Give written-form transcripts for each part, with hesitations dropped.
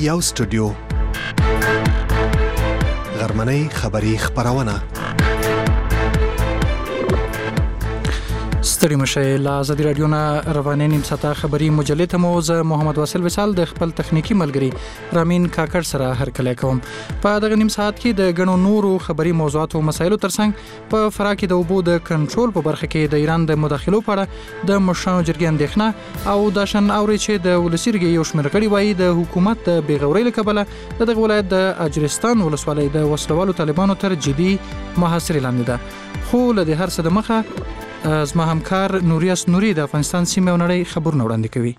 یو سټوډیو غرمنۍ خبری خبرونه ستړي مشه له ازادي رادیو نه روانه نیم ساعته خبری مجلې ته مو زه محمد واصل وصال د خپل تخنیکی ملګری رامین کاکړ سره هرکلی کوم. په دغه نیم ساعت کې د غنو نورو خبری موضوعات او مسایلو ترڅنګ په فراه کې د اوبو د کنټرول په برخه کې د ایران د مداخلو په اړه د مشرانو جرګې اندېښنه او د شن اوري چې د ولسیرګي یو شمېر غړي وایي د حکومت د بیغورۍ له کبله د دغه ولایت د اجرستان ولسوالۍ د وسلوالو طالبانو تر جدي محاصرې لاندې ده. خو له دې هر څه د مخه زما همکار نوریاس نوري د افغانستان سیمه او نړۍ خبرونه وړاندې کوي.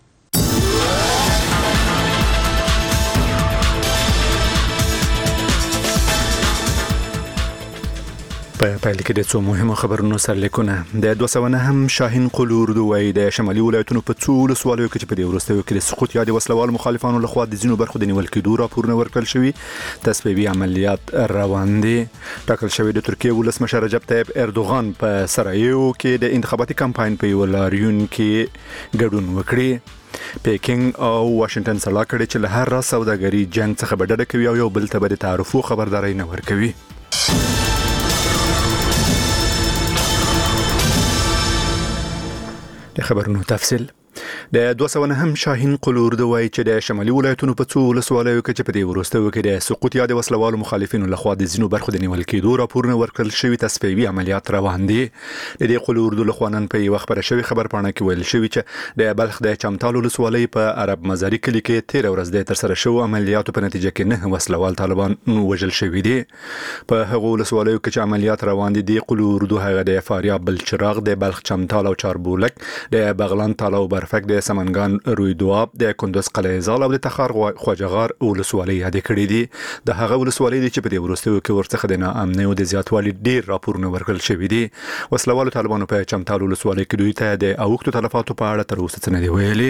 په پایله کې د څو مهمو خبرونو سرلیکونه د 209 شاهین قلور دوی د شمالي ولایتونو په څو ولسوالیو کې په دې وروستیو کې د سقوط یا د وسلوال مخالفانو لخوا د ځینو برخو د نیول کېدو راپورونه ورکړل شوي. تسبیبي عملیات روان دي. ټاکل شوی د ترکیه ولسمشر رجب طیب اردوغان په سرایو کې د انتخاباتي کمپاین په یو لاریون کې ګډون وکړي. پیکینګ او واشنگټن سلا کړي چې له هر راز سوداګري جنگ څخه بدډه کوي او یو بل ته به د تعرفو خبرداري نه ورکوي. د خبرونو تفصیل د 209 شاهین قلور دوی چې د شمالي ولایتونو په څو ولسوالیو کې چې په دې وروستیو کې د سقوط یا د وسلوالو مخالفینو لخوا د ځینو برخو د نیول کېدو راپورونه ورکړل شوي. تسبیبي عملیات روان دي. د دې قلور د لخوا نن په یو خبره شوی خبرپاڼه کې ویل شوی چې د بلخ د چمتال ولسوالۍ په عرب مزاري کلي کې 13 ورځې د ترسره شو عملیاتو په نتیجه کې 9 وسلوال طالبان وژل شوي دي. په هغو ولسوالیو کې چې عملیات روان دي د قلور د هغه د فاریاب بلچراغ د بلخ چمتال او چاربولک د بغلان تالا او برفک د سمنګان روی دواب د کندوز قلعه زال او د تخار خواجغار ولسوالۍ یاد کړې دي. د هغه ولسوالۍ چې په دې وروستیو کې ورڅخه د ناامنۍ او د زیاتوالي ډیر راپورونه ورکړل شوي دي. وسلوالو طالبانو په چمتال ولسوالۍ کې دوی ته د اوښتو تلفاتو په اړه تر اوسه څه نه دی ویلي.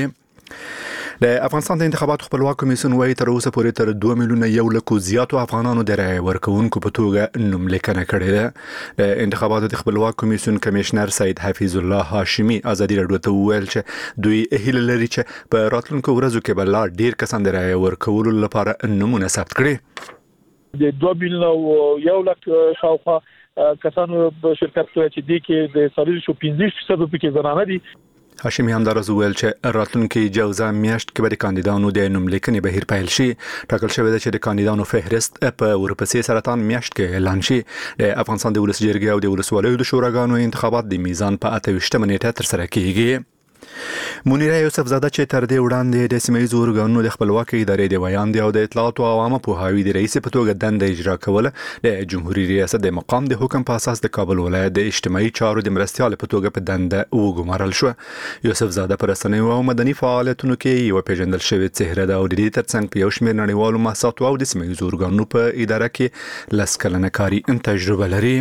د افغانستان د انتخاباتو خپلواک کمیسیون وايي تر اوسه پورې تر 2 میلیونه یو لکو زیاتو افغانانو د رای ورکوونکو په توګه نوملیکنه کړې ده. د انتخاباتو د خپلواک کمیسیون کمشنر سید حفیظ الله هاشمی ازادي رادیو ته ویل چې دوی هیله لري چې په راتلونکو ورځو کې به لا ډیر کسان د رای ورکولو لپاره نمونه ثبت کړي. د 2 میلیونه یو لک شاوخوا کسانو په شرکت کوي چې د کې د 15% په زنانه دي. هاشمی همدارز ویل چې راتلونکي جوزا میاشت کې به د کاندیدانو د نوملیکنې بهیر پیل شي. ټاکل شوی دی چې د کاندیدانو فهرست په ورپسې سرطان میاشت کې اعلان شي. د افغانستان د ولس جرګې او د ولسوالیو د شوراګانو انتخابات د میزان په 28 نیټه تر سره کیږي. منیره یوسف زاده چې تر دې وړاندې د سیمه‌ییزو ارګانونو د خپلواکۍ ادارې د بیان دی او د اطلاعات او عوامو پوهاوي د رئیس په توګه دنده اجرا کوله د جمهوریت ریاست د مقام د حکم په اساس د کابل ولایت د اجتماعي چارو د مرستیال په توګه په دنده وګمارل شو. یوسف زاده پر رسنیو او مدني فعالیتونو کې یو پیژندل شوی څهره ده او د دې ترڅنګ په یو شمېر نړیوالو مؤسساتو او د سیمه‌ییزو ارګانونو په اداره کې لسکلنه کاری تجربه لري.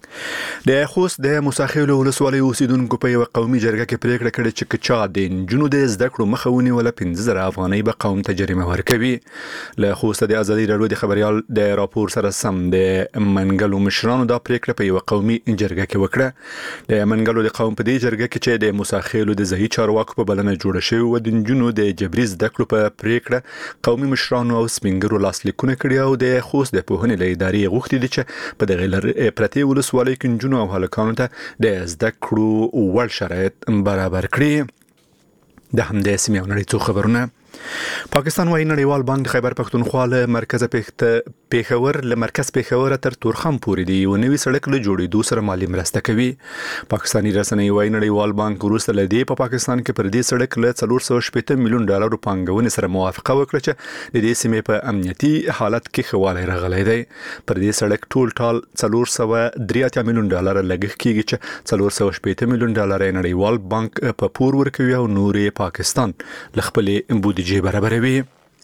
د خوست د موساخیلو ولسوالۍ اوسیدونکو په یو قومي جرګه کې پریکړه کړې چې کچا د نجونو د زده کړو مخه ونیول 15,000 افغانۍ به قوم ته جریمه ورکوي. له خوست د ازادي رادیو د خبريال د راپور سره سم د منګلو مشرانو دا پریکړه په یو قومي جرګه کې وکړه. د منګلو د قوم په دې جرګه کې چې د موساخیلو د ځای چارواکو په بلنه جوړ شوی و د نجونو د جبري زده کړو په پریکړه قومي مشرانو او سپینګرو لاسلیکونه کړي او د خوست د پوهنې له ادارې غوښتي دي چې په دغه پرتی ولسوالۍ کې نجونو او هلکانو ته د زده کړو وړ شرایط برابر کړي. د همدې سیمې او نړۍ څو خبرونه. پاکستان وايي نړیوال بانک خیبر پختونخوا له مرکز پیښور تر تورخم پورې دی یو نوی سړک له جوړېدو سره مالی مرسته کوي. پاکستاني رسنۍ وايي نړیوال بانک وروسته له دې په پاکستان کې پر دې سړک له 480 میلیون ډالر پانګونې سره موافقه وکړه چې د دې سیمې په امنیتي حالت کې خواله راغلی دی. پر دې سړک ټول 483 میلیون ډالر لګښت کیږي چې 480 میلیون ډالر نړیوال بانک په پور ورکوي او نورې پاکستان لخپلې بودیجه برابروي.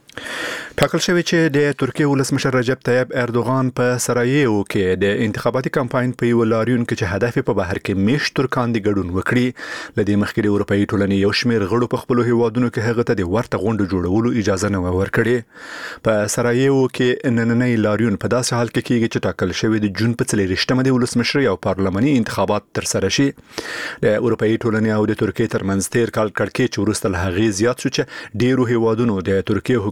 ټاکل شوی چې د ترکیه ولسمشر رجب طیب اردوغان په سرایو کې د انتخاباتي کمپاین په یو لاریون کې چې هدف په بهر کې میشت ترکان دي ګډون وکړي. لدې مخکې د اروپאי ټولنې یو شمېر غړو په خپل هیوادونو کې هغه ته د ورته غونډو جوړولو اجازه نه ورکړي. په سرایو کې نننۍ لاریون په داسې حال کې کېږي چې ټاکل شوی د جون په 24مه د ولسمشر او پارلماني انتخابات تر سره شي. د اروپאי ټولنې او د ترکیه ترمنځ تیر کال کړکېچ وروسته له هغې زیات شو چې ډیرو هیوادونو د ترکیه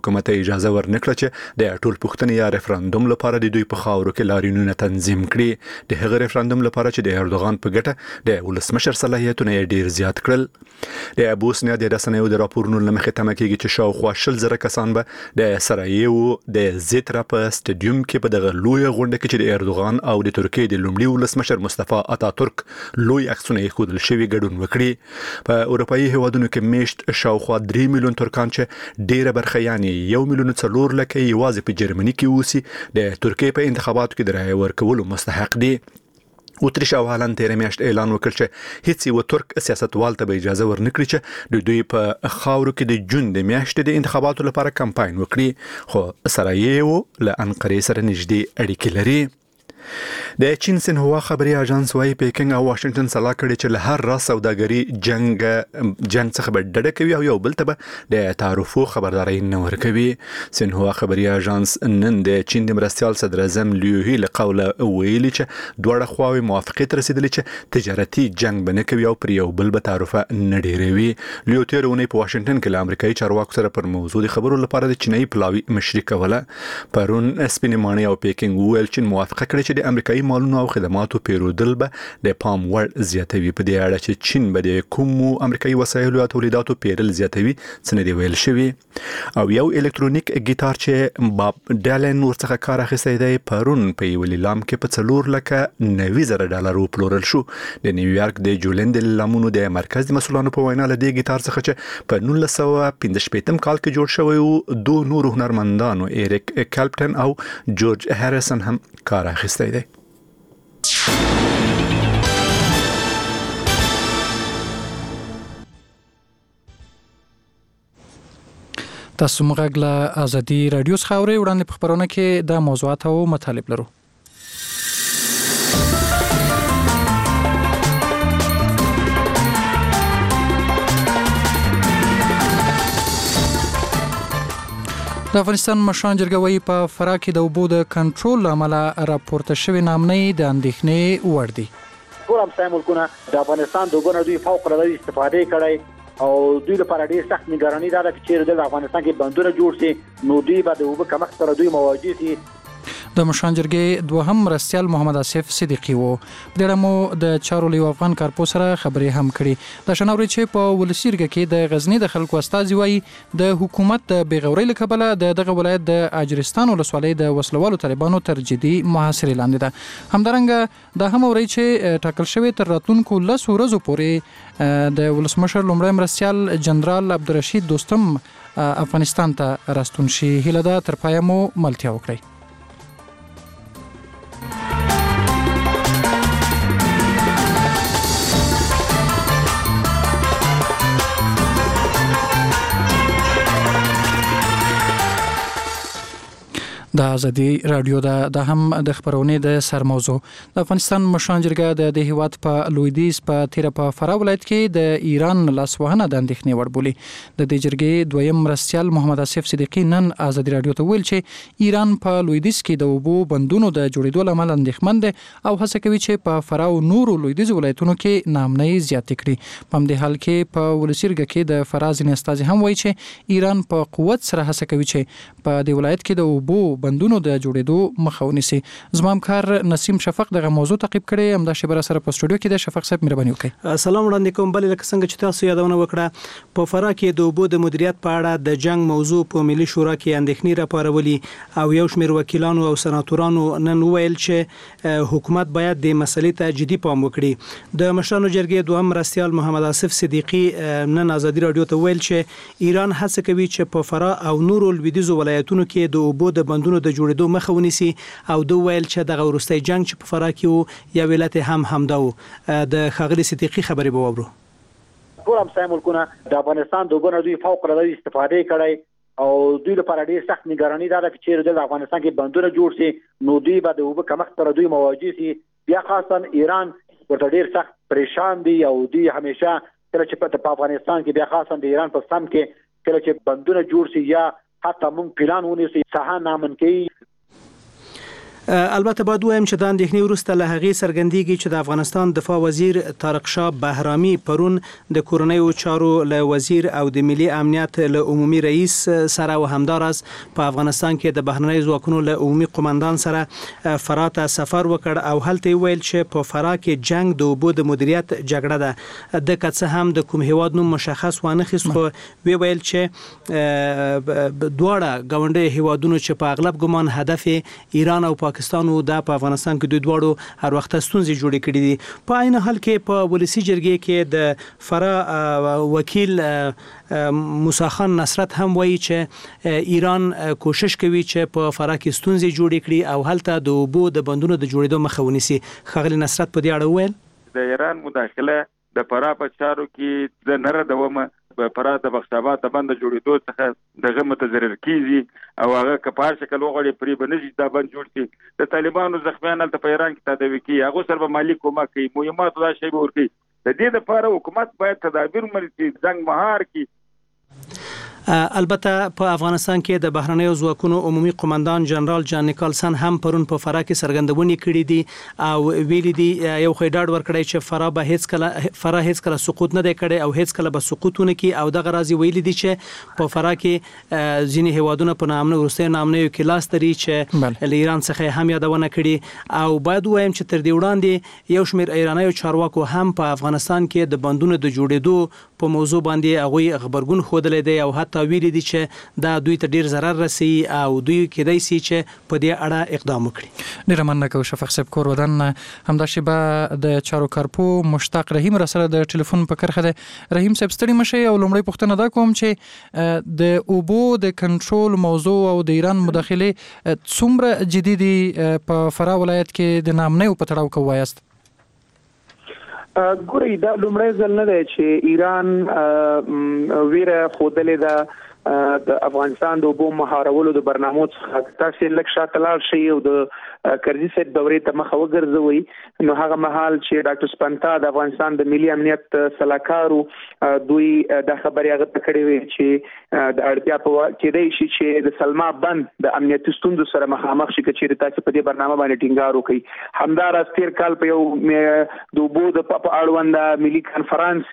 حکومت اجازه ورنکړه چې د ټول پښتنې یا ریفرندوم لپاره د دوی په خاورو کې لاریونونه تنظیم کړي. د هغه ریفرندوم لپاره چې د اردوغان په ګټه د ولسمشر صلاحیتونه ډیر زیات کړل. د بوسنیا د رسنیو د راپورونو لمخې تمه کېږي چې شاوخوا 20,000 کسان به د سرایو د زیترا په سټډیوم کې په دغه لوی غونډه کې چې د اردوغان او د ترکیې د لومړي ولسمشر مصطفی اتاتورک لوی عکسونه ښودل شوي ګډون وکړي. په اروپאי هیوادونو کې میشت شاوخوا 3 میلیون ترکان چې ډیره برخه یعنی 1 میلیون 4 لک یوازې په جرمني کې اوسي د ترکیې په انتخاباتو کې د رایې ورکولو مستحق دي. اتریش او هالند تیر میاشت اعلان وکړ چې هیڅ یو ترک سیاستوال ته به اجازه ورنکړي چې د دوی په خاورو کې د جون د میاشتې د انتخاباتو لپاره کمپاین وکړي. خو سرایو له انقرې سره نږدې اړیکې لري. د چین سنهوا خبري اژانس وايي پیکینګ او واشنگټن سلا کړي چې له هر راز سوداګري جنگ څخه به ډډه کوي او یو بل ته به د تعرفو خبرداري نه ورکوي. سنهوا خبري اژانس نن د چین د مرستيال صدر اعظم لیو هی له قوله ویلي چې دوه خواوې موافقت رسیدلې چې تجارتي جنگ بنه کوي او پر یو بل به تعرفه نه ډیروي. لیو تیرونه په واشنگټن کې له امریکایي چارواکو سره پر موضوع خبرو لپاره د چینایي پلاوی مشري کوله. پرون سپینمانه او پیکینګ ویل چې موافقه کړې چې د امریکایي مالونو او خدماتو پیرودل به د پام وړ زیاتوي. په دې اړه چې چین به د کومو امریکایي وسایلو او تولیداتو پیرل زیاتوي څنګه دی ویل شوی. او یو الکترونیک ګیټار چې باب ډالن ورڅخه کار اخیستی دی پرون په یو لیلام کې په 490,000 ډالر وپلورل شو. د نیویارک د جولند لیلامونو د مرکز د مسولانو په وینا له دې ګیټار څخه چې په 1915 کال کې جوړ شوی او دوه نور هنرمندانو ایریک کالپټن او جورج هریسن هم کار اخیستی دی. تاسو موږ له ازادي رادیو څخه اورئ. وړاندې په خبرونه کې د موضوعات او مطالب لرو. د افغانستان مشران جرګه وايي په فراه کې د اوبو د کنټرول لامل راپورته شوی نامنې د اندېښنې وړ دي. ټول همسایه ملکونه د افغانستان د اوبو نه دوی فوق العاده استفاده کړي او دوی لپاره ډېر سخت نگرانی ده چې د افغانستان کې بندونه جوړ شي نو دوی به د اوبو کمښت سره دوی مواجه شي. د مشران جرګې دوهم مرستیال محمد آصف صدیقي وو. د رمو د چارو لیو افغان کارپو سره خبرې هم کړي. د شناوري چې په ولسی جرګه کې د غزنی د خلکو استازي وایي د حکومت د بیغورۍ لکبله دغه ولایت د اجرستان ولسوالۍ د وسلوالو طالبانو تر جدي محاصرې لاندې ده. همدارنګه د هم اوري چې ټاکل شوی تر راتلونکو 10 ورځو پورې د ولسمشر لومړی مرستیال جنرال عبدالرشید دوستم افغانستان ته راستون شي. هیله ده تر پایه مو ملتیا وکړي. د ازادي رادیو د هم د خبرونې د سرموضوع د افغانستان مشران جرګه د هیواد په لویدیز په تیر په فراه ولایت کې د ایران لاسوهنه د اندېښنې وړ بولي. د دې جرګې دویم مرستیال محمد آصف صدیقي نن ازادي رادیو ته ویل چې ایران په لویدیز کې د اوبو بندونو د جوړېدو لامل اندېښمن دی او هڅه کوي چې په فراه او نورو لویدیز ولایتونو کې نامنۍ زیاتې کړي. په همدې حال کې په ولسی جرګه کې د فراه ځینې استازي هم وایي چې ایران په قوت سره هڅه کوي چې په دې ولایت کې د اوبو بندونو د جوړېدو مخه ونیسي. زما همکار نسیم شفق دغه موضوع تعقیب کړي. همدا شی بر سره په سټوډیو کې د شفق صاحب مهرباني وکړي. سلام وړاندې کوم. بل لکه څنګه چې تاسو یادونه وکړه په فراه کې د اوبو د مدیریت په اړه د جنگ موضوع په ملي شورا کې اندېښنې راپارولي او یو شمېر وکیلانو او سناتورانو نن ویل چې حکومت باید د مسلې ته جدي پام وکړي. د مشرانو جرګې دوهم مرستیال محمد آصف صدیقي نن ازادي رادیو ته ویل چې ایران هڅه کوي چې په فراه او نورو لویدیځو ولایتونو کې د اوبو د بندونو د جوړېدو مخه ونیسي او دوی ویل چې دغه وروستي جنگ چې په فراه کې یو ولایت هم همدا و. د خاغلی صدیقي خبرې به وورو. ټول همسایه ملکونه د افغانستان د اوبو نه دوی فوق العاده استفاده کړي او دوی لپاره ډېر سخت نگرانی ده چې د افغانستان کې بندونه جوړ شي نو دوی به د اوبو کمښت سره دوی مواجه شي. بیا خاصا ایران ورته ډېر سخت پریشان دي او دوی همیشه کله چې په افغانستان کې بیا خاصا د ایران په سم کې کله چې بندونه جوړ شي یا حتی مونږ پلان ونیسي ساحه نامن کوي. البته باید وایم چې د اندېښنې وروسته له هغې څرګندېږي چې د افغانستان دفاع وزیر طارق شاه بهرامي پرون د کورنیو چارو له وزیر او د ملي امنیت له عمومي رئیس سره او همداراز په افغانستان کې د بهرنیو ځواکونو له عمومي قومندان سره فراه ته سفر وکړ او هلته ویل چې په فراه کې جنگ د اوبو د مدیریت جګړه ده د کڅ هم د کوم هیواد نوم مشخص وانه خست خو وی ویل چې دواړه ګاونډي هیوادونو چې په اغلب ګمان هدف ایران او پاکستان او د افغانستان کې دوی دواړو هر وخت ستونزې جوړې کړې دي په عین حال کې په ولسی جرګې کې د فراه وکیل موسی خان نصرت هم وایي چې ایران کوشش کوي چې په فراه کې ستونزې جوړې کړي او هلته د اوبو د بندونو د جوړېدو مخه ونیسي. ښاغلي نصرت په دې اړه ویل د ایران مداخله د فراه په چارو کې د نره دومه فراه د بخشاباد د بند جوړېدو څخه دغه متضرر کیږي او هغه کپار شکل وغوړي پری بنجي دا بند جوړ شي د طالبانو زخمیان ته په ایران کې تداوي کوي هغه سره به مالی کومه کوي مهمات دا شی به ورکي د دې لپاره حکومت باید تدابیر مرسي جنگ مهار کی. البته په افغانستان کې د بهرنیو ځواکونو عمومي قومندان جنرال جان نیکلسن هم پرون په فراه کې څرګندونې کړې دي او ویلي دي یو خیډاډ ورکړی چې فراه هیڅ کله سقوط نه دی کړی او هیڅ کله به سقوطونه کوي او دغه راځي ویلي دي چې په فراه کې ځینې هیوادونه په نامنه وروستیو نامنیو کې لاس لري چې له ایران څخه هم یادونه کړي او باید وایم چې تر دې وړاندې یو شمېر ایرانیو چارواکو هم په افغانستان کې د بندونو د جوړېدو په موضوع باندې هغوی خبرګون ښودلی دی او حتی ویلي دي چې دا دوی ته ډیر ضرر رسي او دوی کېدای شي چې په دې اړه اقدام وکړي. ډیره مننه کوم شفق صاحب کور ودان همدا شیبه د چارو کارپو مشتاق رحیم را سره د ټلیفون په کرخه ده. رحیم صاحب ستړي مشي او لومړی پوښتنه دا کوم چې د اوبو د کنټرول موضوع او د ایران مداخله څومره جدي دي په فراه ولایت کې د نامنیو په تړاو کوایست؟ ګوري دا لومړی ځل نه دی چې ایران ویره خودلې ده د افغانستان د اوبو مهارولو د برنامو څخه تاسو لکه شاتلال شي او د کرزي سید دورې ته مخه وګرځوي نو هغه مهال چې ډاکټر سپنتا د افغانستان د ملي امنیت سلاکارو دوی د خبري هغه تکړه وی چې د اړتیا په کې دی چې د سلما بند د امنیتي ستوندو سره مخامخ شي چې تاسو په دې برنامه باندې ټینګار وکړي. همدار استیر کال په یو د اوبو د اړوند ملي کانفرنس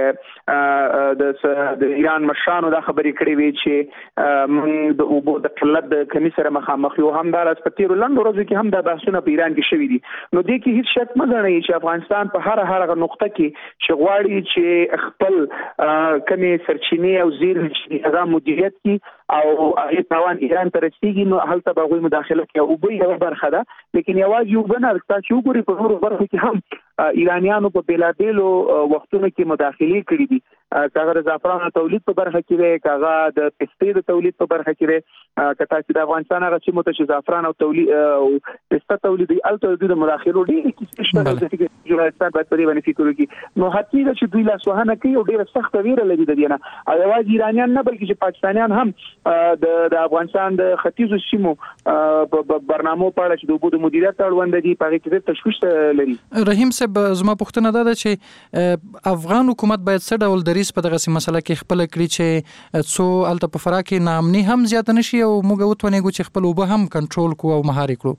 کې د ایران مشرانو دا خبري کړې چې موږ د اوبو د قلت د کمی سره مخامخ یو. همدار اسپتیر لاندو ورځو کې هم د بحثونه په ایران کې شوي دي نو دې کې هیڅ شک مګنئ چې افغانستان په هر نقطه کې چې غواړي چې خپل کمی سرچینې او زیرمې چې هغه مدیریت کی او هغه توان ایران ته رسیدي نو هلته به غوي مداخله کوي او به یو برخه ده لیکن یوازې یو بنه تاسو وګورئ په نورو برخو کې هم ایرانیانو په بیلابیلو وختونو کې مداخله کړې دي کاغه د زعفرانو تولید په برخه کې وي کاغه د پستې د تولید په برخه کې وي کته چې د افغانستان هغه چې متش زعفران او تولید او پسته تولید الته د مداخله ډېر کیسه چې جوړه باید په دې باندې فکر وکړي نو حقیقت چې دوی لاس وهنه کوي او ډېر سخت ویره لري د دې نه او یوازې ایرانیان نه بلکې چې پاکستانیان هم د افغانستان د ختیځو سیمو په برنامو په اړه چې د اوبو د مدیریت اړوند دي په هغه کې تشویش لري. رحیم صاحب زما پوښتنه ده چې افغان حکومت باید څه ډول دریس په دغه مسله کې خپل کړی چې څو الته په فراه کې نامني هم زیات نشي او موږ وتونیږو چې خپل اوبه هم کنټرول کوو او مهار کړو.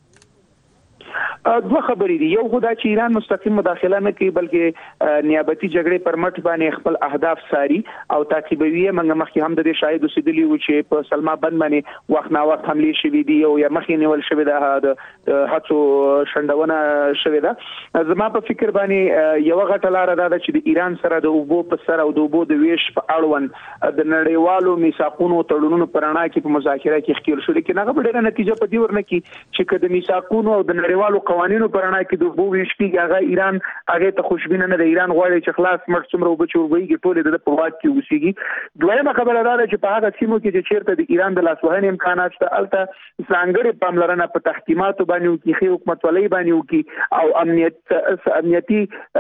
دوه خبرې دي یو خدای چې ایران مستقیم مداخله نه کوي بلکې نیابتي جګړې پر مټ باندې خپل اهداف ساري او تعقیبوي موږ مخکې هم د دې شاهد اوسېدلی و چې په سلما بند باندې وخت نا وخت حمله شوې دي او یا مخکې نیول شوې ده د هڅو شندونه شوې ده. زما په فکر باندې یو غټه لار ده چې د ایران سره د اوبو په سر او د اوبو د ویش په اړوند د نړیوالو میثاقونو تړونونو پرانا کې په مذاکره کې ښکېل شو لیکن هغه ډېره نتیجه په دې ورنه کې چې کله میثاقونو او د نړیوالو قوانینو پرانا کې د اوبو ویش کې هغه ایران هغه ته خوشبینه نه د ایران غواړي چې خلاص مرګ څومره وبچ ورغوي ټول د په واک کې وسیږي. دویمه خبره دا ده چې په هغه سیمو کې چې چیرته د ایران د لاسوهنې امکانات شته الته ځانګړي پاملرنه په تحکیماتو باندې وکړي خو حکومت ولې باندې وکړي او امنیتي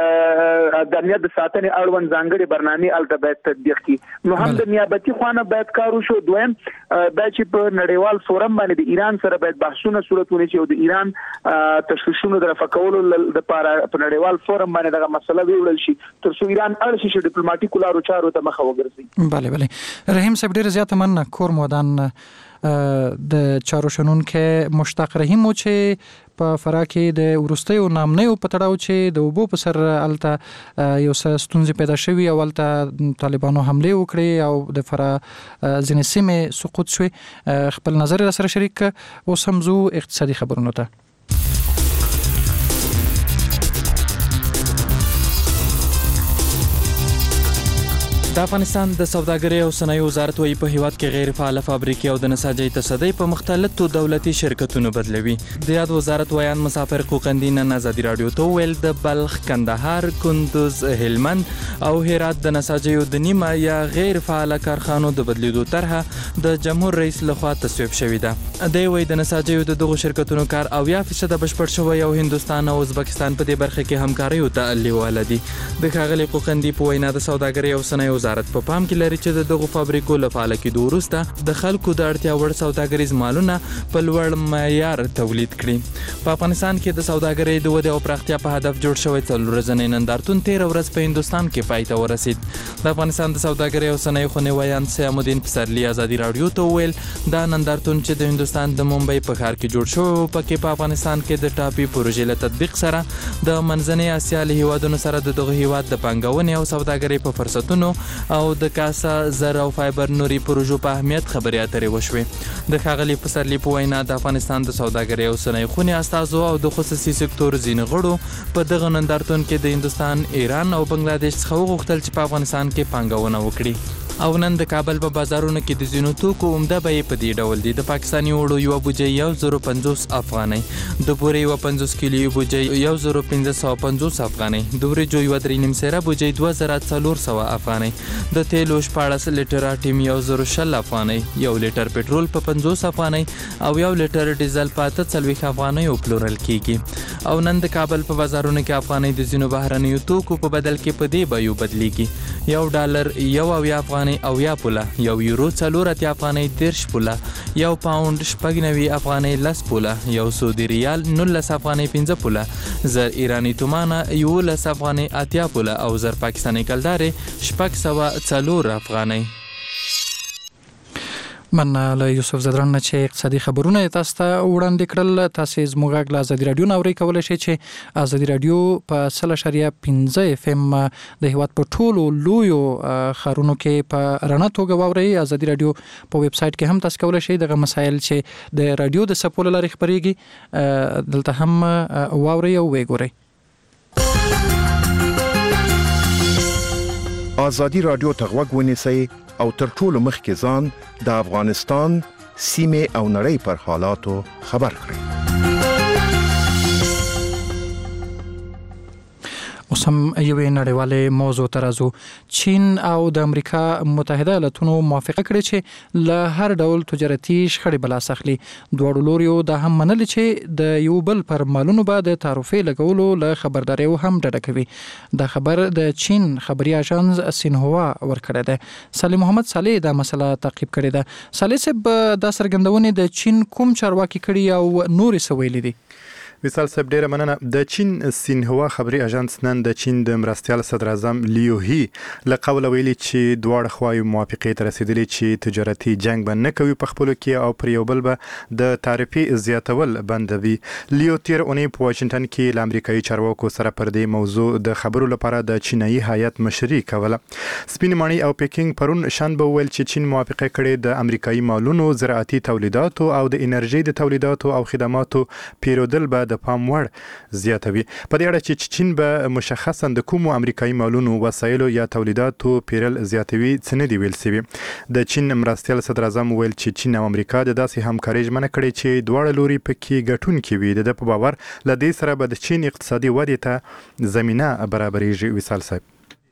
د امنیت د ساتنې اړوند ځانګړي برنامه الته باید تطبیق کړي. نو هم د نیابتي خوانه باید کار وشو. دویم دا چې په نړیوال فورم باندې د ایران سره باید بحثونه صورت ونیسي او د ایران تشویشونو د رفقولو د لپاره په نړیوال فورم باندې دغه مسله ویول شي تر څو ایران اړ شي چې ډیپلوماټیک لارو چارو ته مخه وګرځي. بله رحیم صاحب ډیر زیات مننه کور مودان د چارو شنونکو مشتاق رحیم چې په فراه کې د ورستیو نامنیو په تړاو چې د اوبو په سر الته یو څه ستونزې پیدا شوي او الته طالبانو حمله وکړي او د فراه ځینې سیمې سقوط شوې. خپل نظر را سره شریک اوس هم زو اقتصادي خبرونو ته. د افغانستان د سوداګرۍ او صنایع وزارت وايي په هیواد کې غیر فعال فابریکې او د نساجۍ تصدۍ په مختلفو دولتي شرکتونو بدلوي. د یاد وزارت ویان مسافر حقوقندي نن ازادي رادیو ته ویل د بلخ، کندهار، کندوز، هلمند او هرات د نساجۍ د نیمه یا غیر فعال کارخانو د بدلیدو طرحه د جمهور رئیس لخوا تصویب شوې ده. د وی د نساجۍ د دغو شرکتونو کار 80% بشپړ شوی او هندستان او ازبکستان په دې برخه کې همکاري او تعلیواله دي. د ښاغلي حقوقندي په وینا د سوداګرۍ او صنایع وزارت په پام کې لري چې دغه فابریکو له فعال کېدو وروسته د خلکو د اړتیا وړ سوداګریز مالونه په لوړ معیار تولید کړي. په افغانستان کې د سوداګرۍ د ودې او پراختیا په هدف جوړ شوی 4 ورځنی نندارتون 13 ورځ په هندستان کې پای ته ورسید. د افغانستان د سوداګرۍ او صنایع خونې ویان سیام الدین پسرلی ازادي رادیو ته ویل دا نندارتون چې د هندستان د ممبئی په ښار کې جوړ شو پکې په افغانستان کې د ټاپي پروژې له تطبیق سره د منځنۍ اسیا له هیوادونو سره دغه هیواد د پانګونې او سوداګرۍ په فرصتونو او د کاسا زر او فایبر نوري پروژو په اهمیت خبرې اترې وشوې. د ښاغلي پسرلی په وینا د افغانستان د سوداګرۍ او صنایع خونې استازو او د خصوصي سکتور ځینې غړو په دغه نندارتون کې د هندستان، ایران او بنگلاديش څخه وغوښتل چې په افغانستان کې پانګونه وکړي. او نن د کابل په بازارونو کې د ځینو توکو عمده بیې په دې ډول دي. د پاکستاني وړو یو بوجۍ 1050 افغانۍ، د بورې یو 50 کیلو بوجۍ 1550 افغانۍ، د وریجو یو 3.5 سره بوجۍ 2400 افغانۍ، د تیلو 14 لیټر اټیم 1040 افغانۍ، 1 لیټر پټرول په 50 افغانۍ او 1 لیټر ډیزل په 40 افغانۍ پلورل کیږي. او نن د کابل په بازارونو کې افغانۍ د ځینو بهرنیو توکو په بدل کې په دې بیو بدلیږي. $1 1 افغانۍ او یا پوله، 1 یورو 4 افغانۍ 30 پوله، 1 پاوند 90 افغانۍ 10 پوله، 1 سعودي ریال 19 افغانۍ 15 پوله، زر ایرانی تومانه 11 افغانۍ 80 پوله او زر پاکستاني کلدارې 604 افغانۍ. من له یوسف زدران نه چې اقتصادي خبرونه تاسو ته وړاندې کړل. تاسو زموږ غلا ازادي رادیو نه اوري کولای شئ چې ازادي رادیو په 0.15 FM د هیواد په ټولو لویو خارونو کې په رڼا توګه واوري. ازادي رادیو په ویب سټ کې هم تاسو کولای شئ دغه مسایل چې د رادیو د سپول لارې خبريږي دلته هم واوري او وګورئ. ازادي رادیو ته غوږ ونیسئ او تر ټولو مخکې ځان د افغانستان سیمه او نړۍ پر حالاتو خبر کړئ. اوس هم یوې نړیوالې موضوع ته راځو. چین او د امریکا متحده ایالاتونو موافقه کړې چې له هر ډول تجارتي شخړې بلاس اخلي. دواړو لوریو دا هم منلي چې د یو بل پر مالونو به د تعرفې لګولو له خبرداري هم ډډه کوي. دا خبر د چین خبري اژانس سینهوا ورکړی دی. صالح محمد صالح دا مسله تعقیب کړې ده. صالح صاحب دا څرګندونې د چین کوم چارواکي کړي او نورې څه ویلي دي؟ وصال صاحب ډیره مننه. د چین سینهوا خبري اژانس نن د چین د مرستیال صدر اعظم لیو هی له قوله ویلي چې دواړه خواوې موافقې ته رسیدلي چې تجارتي جنگ به نه کوي په خپلو کې او پر یو بل به د تعرفې زیاتول بندوي. لیو تیر اونۍ په واشنگټن کې له امریکایي چارواکو سره پر دې موضوع د خبرو لپاره د چینایي هیئت مشري کوله. سپین ماڼۍ او پیکینګ پرون شنبه ویل چې چین موافقه کړې د امریکایي مالونو، زراعتي تولیداتو او د انرژي د تولیداتو او خدماتو پیرودل به د پام وړ زیاتوي. په دې اړه چې چین به مشخصا د کومو امریکایي مالونو، وسایلو یا تولیداتو پیرل زیاتوي څه نه دی ویل شوی. د چین مرستیال صدر اعظم ویل چې چین او امریکا د داسې همکارۍ ژمنه کړې چې دواړه لوري پکې ګټونکي وي. د په باور له دې سره به د چین اقتصادي ودې ته زمينه برابرېږي. وصال صاحب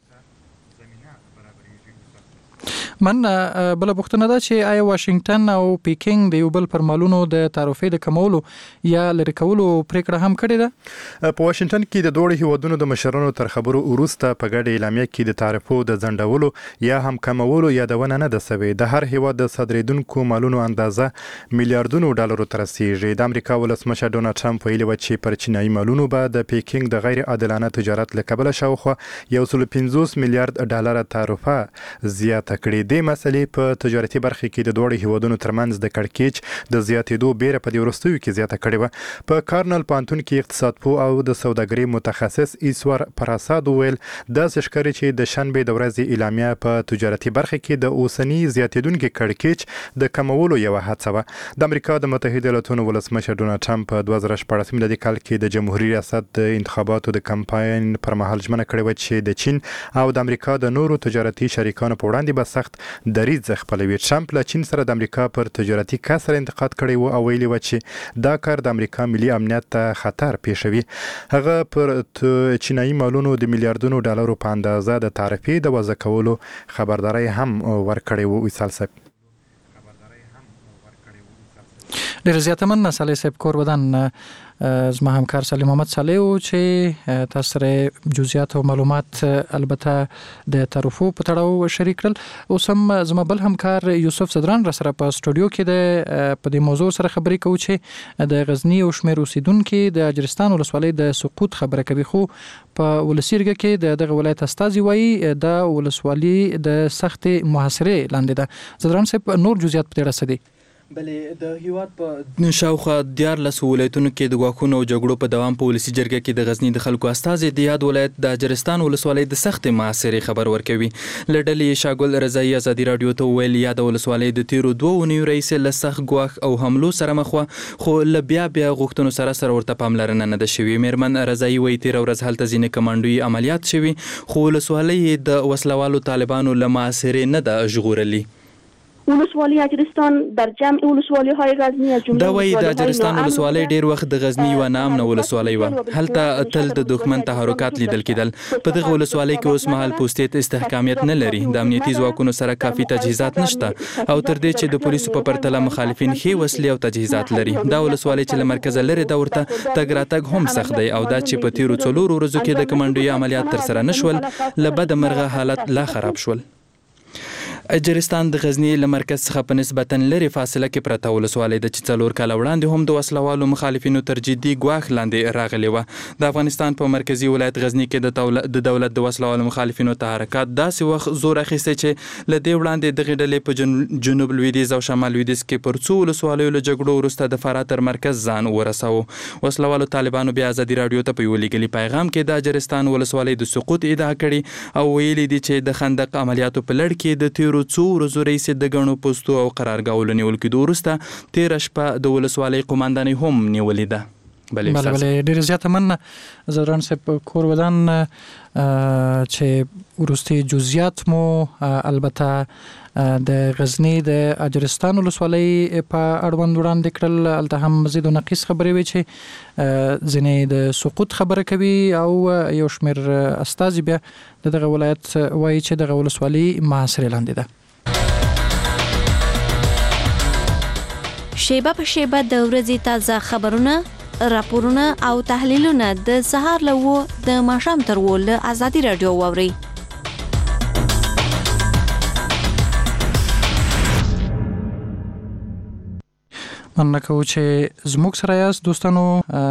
من بل پوښتنه ده چې آیا واشنگټن او پیکینګ د یو بل پر مالونو د تعرفې د کمولو یا لری کولو پریکړه هم کړې ده؟ په واشنگټن کې د دوه هیوادونو د مشرانو تر خبرو وروسته په ګډه اعلامیه کې د تعرفو د ځنډولو یا هم کمولو یادونه نه ده شوې. د هر هیواد د صادرېدونکو مالونو اندازه میلیارډونو ډالرو ته رسیږي. د امریکا ولسمشر ډونالد ټرمپ ویلي و چې پر چینایي مالونو به د پیکینګ د غیر عادلانه تجارت له کبله شاوخوا $150 میلیارډ تعرفه زیاته کړې. دې مسلې په تجارتي برخه کې د دوه هیوادونو ترمنځ د کړکېچ د زیاتېدو بیره په دې وروستیو کې زیاته کړې و. په کارنل پانتون کې اقتصاد پوه او د سوداګرۍ متخصص ایسور پراساد ویل داسې ښکاري چې د شنبې د ورځې اعلامیه په تجارتي برخه کې د اوسني زیاتېدونکي کړکېچ د کمولو یوه هڅه وه. د امریکا د متحده ایالاتونو ولسمشر ډونالډ ټرمپ په 2014 میلادي کال کې د جمهوریت ریاست د انتخاباتو د کمپاین پر مهال ژمنه کړې وه چې د چین او د امریکا د نورو تجارتي شریکانو په وړاندې به سخت دریځ خپلوي. ټرمپ له چین سره د امریکا پر تجارتي کسر انتقاد کړی و او ویلي و چې دا کار د امریکا ملي امنیت ته خطر پیښوي. هغه پر چینایي مالونو د میلیارډونو ډالرو په اندازه د تعرفې د وضع کولو خبرداری هم ورکړی و. وصال صاحب ډېر زیاته مننه صالح صاحب کور ودان. زما همکار صالح محمد صالح و چې تاسو سره جزئیات او معلومات البته د تعرفو په تړاو شریک کړل. اوس هم زما بل همکار یوسف صدران را سره په سټوډیو کې د په دې موضوع سره خبرې کوي چې د غزنی او شمیر اوسیدونکو د اجرستان ولسوالۍ د سقوط خبره کوي. خو په ولسیرګه کې دغه ولایت استازي وایي د ولسوالۍ د سخت محاصره لاندې ده. صدران صاحب نور جزئیات په تړاو سدي بلې د هیواد په شاوخوا 14 ولایتونو کې د غواخونو او جګړو په دوام په ولسی جرګه کې د غزنی د خلکو استازي د یاد ولایت د اجرستان ولسوالۍ د سخت محاصرې خبر ورکوي. لړډلې شاګل رضایی ازادي رادیو ته ویل یاد ولسوالۍ د تیرو 2 اونیو رئیس له سخت غواخ او حملو سره مخ و خو بیا غوښتنو سره ورته پاملرنه نه ده شوې. میرمن رضایی وایي تیر ورځ هلته ځینې کمانډوي عملیات شوي خو ولسوالۍ د وسلوالو طالبانو له محاصرې نه ده ژغورلې. ولسوالی اجرستان در جمع ولسوالی های غزنی از جمله دا وایي د اجرستان ولسوالۍ ډیر وخت د غزنی و نامنه ولسوالۍ و. هلته تل د دښمن تحرکات لیدل کېدل. په دغه ولسوالۍ کې اوس مهال پوسټیت استحکامیت نه لري. د امنیتي ځواکونو سره کافي تجهیزات نشته او تر دې چې د پولیسو په پرتله مخالفین ښې وسلې او تجهیزات لري. دا ولسوالۍ چې له مرکزه لري دا ورته تګ راتګ هم سخت دی او دا چې په تیرو 4 ورځو کې د کمانډوي عملیات تر سره نشول له بده مرغه حالت لا خراب شول. اجرستان د غزنی له مرکز څخه په نسبتا لري فاصله کې پرته ولسوالۍ د چې 4 کال وړاندې هم د وسلوالو مخالفینو تر جدي ګواښ لاندې راغلی و. د افغانستان په مرکزی ولایت غزنی کې د دولت د وسلوالو مخالفینو تحرکات داسې وخت زور اخیسته چې له دې وړاندې د غډلې په جنوب لویدیځ او شمال لویدیځ کې پر څو ولسوالیو له جګړو وروسته د فرات تر مرکز ځان ورساوه. وسلوالو طالبانو بیا ازادي رادیو ته په یو لیکلي پیغام کې د اجرستان ولسوالۍ د سقوط ادعا کړې او ویلي دي چې د خندق عملیاتو په لړ کې د تیرو 2 ورځو رئیس د غنو پوسټو او قرارګاولو نیول کېدو وروسته تیر شپه د ولسوالۍ قومانداني هم نیولې ده. بله ډېر زیاته مننه زدران صاحب کور ودان چې وروستي جزئیات مو البته د غزنی د اجرستان ولسوالۍ په اړوند وړاندې کړل. هلته هم مزید او نقیص خبرې وي چې ځینې د سقوط خبره کوي او یو شمېر استازي بیا دغه ولایت وایي چې دغه ولسوالۍ محاصرې لاندې ده. شیبه په شیبه د ورځې تازه خبرونه، راپورونه او تحلیلونه د سهار له 9 د ماښام تر 10 له ازادي رادیو واورئ. مننه کوو چې زموږ سره یاست دوستانو.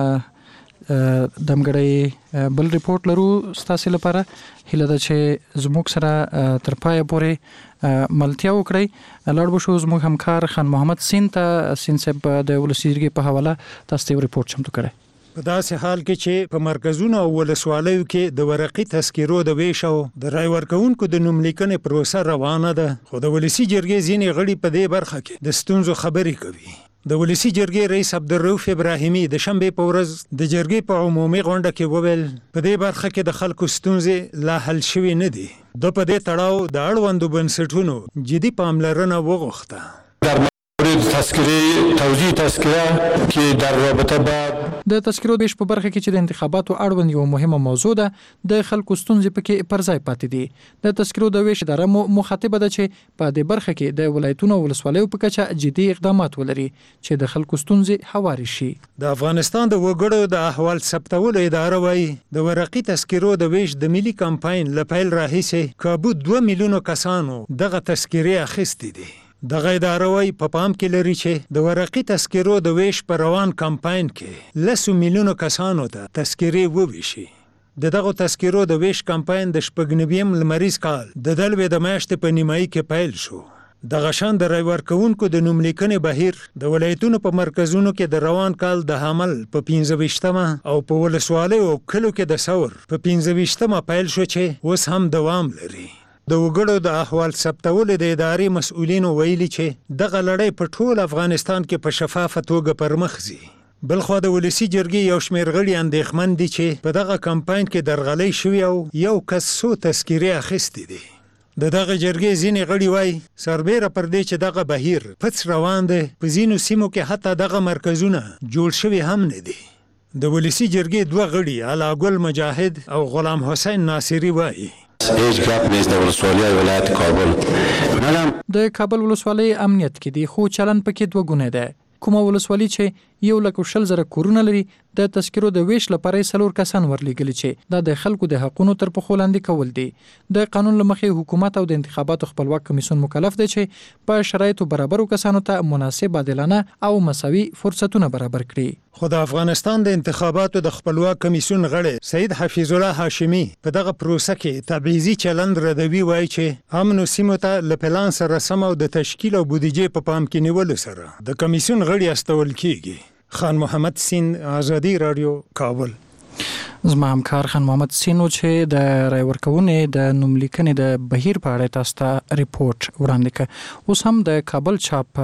دمګړی بل ریپورت لرو ستاسو لپاره. هیله ده چې زموږ سره تر پایه پورې ملتیا وکړئ. لاړ بشو زموږ همکار خان محمد سین صاحب د ولسیرګي په حواله تاسو ته ریپورت چمتو کړی. په داسې حال کې چې په مرکزونو او ولسوالیو کې د ورقي تذکیرو د ویش او د رای ورکوونکو د نوملیکنې پروسه روانه ده، خو د ولسی جرګې ځینې غړي په دې برخه کې د ستونزو خبرې کوي. د ولسی جرګې رئیس عبدالرؤف ابراهیمي د شنبې په ورځ د جرګې په عمومي غونډه کې وویل په دې برخه کې د خلکو ستونزې لا حل شوي نه دي. د په دې تړاو د اړوندو بنسټونو جدي پاملرنه وغوښته. در مورد توضیح تذکره که در رابطه با د تذکرو د په برخه کې چې د انتخاباتو اړوند یو مهمه موضوع ده، د خلکو ستونزې پکې پر ځای پاتې دي. د تذکرو د ویش اداره مخاطبه ده چې په دې برخه کې د ولایتونو او ولسوالیو په کچه جدي اقدامات ولري چې د خلکو ستونزې هواري شي. د افغانستان د وګړو د احوال ثبتولو اداره وايي د ورقي تذکرو د ویش د ملي کمپاین لپاره راهیسې کابو 2 میلیونو کسانو دغه تذکرې اخیستې دي. دغه اداره وايي په پام کې لري چې د ورقي تذکرو د ویش په روان کمپاین کې 10 میلیونو کسانو ته تذکرې وویشي. دغه تذکرو د ویش کمپاین د شپږنویم لمریز کال د دلوي د میاشتې په نیمایي کې پیل شو. د غشان د رای ورکوونکو د نوملیکنې بهیر د ولایتونو په مرکزونو کې د روان کال د حمل په 15مه او په ولسوالۍ او کلو کې د ثور په 15مه پیل شو چې اوس هم دوام لري. د وګړو د احوال ثبتولو د ادارې مسؤلینو ویلي چې دغه لړۍ په ټول افغانستان کې په شفافه توګه پرمخ ځي. بلخوا د ولسی جرګې یو شمېر غړي اندېښمن دي چې په دغه کمپاین کې درغلۍ شوي او یو کس څو تذکیرې اخیستې دي. دغه جرګې ځینې غړي وایي سربیره پر دې چې دغه بهیر پڅ روان دی، په ځینو سیمو کې حتی دغه مرکزونه جوړ شوي هم نه دي. د ولسی جرګې دوه غړي علا ګل مجاهد او غلام حسین ناصری وایي د کابل ولسوالۍ امنیت کې دی، خو چلن پکې دوه ګونه ده. کومه ولسوالي چې 1,000,000 کورونه لري د تذکرو د ویش لپاره 4 کسان ورلېږلي چې دا د خلکو د حقونو تر پخو لاندې کول دي. د قانون لمخې حکومت او د انتخاباتو خپلواک کمیسیون مکلف دی چې په شرایطو برابرو کسانو ته مناسب عادلانه او مساوي فرصتونه برابر کړي. خو د افغانستان د انتخاباتو د خپلواک کمیسیون غړی سید حفیظ الله هاشمی په دغه پروسه کې تبعیضي چلند ردوي وایي چې امنو سیمو ته له پلان سره سم او د تشکیل او بودیجې په پام کې نیولو سره د کمیسیون غړي استول کیږي. خان محمد سین، آزادی رادیو، کابل. زما همکار خان محمد سینو چې د رای ورکونې د نوملیکنې د بهیر په اړه تاسو ته ریپورت وړاندې کړ. اوس هم د کابل چاپ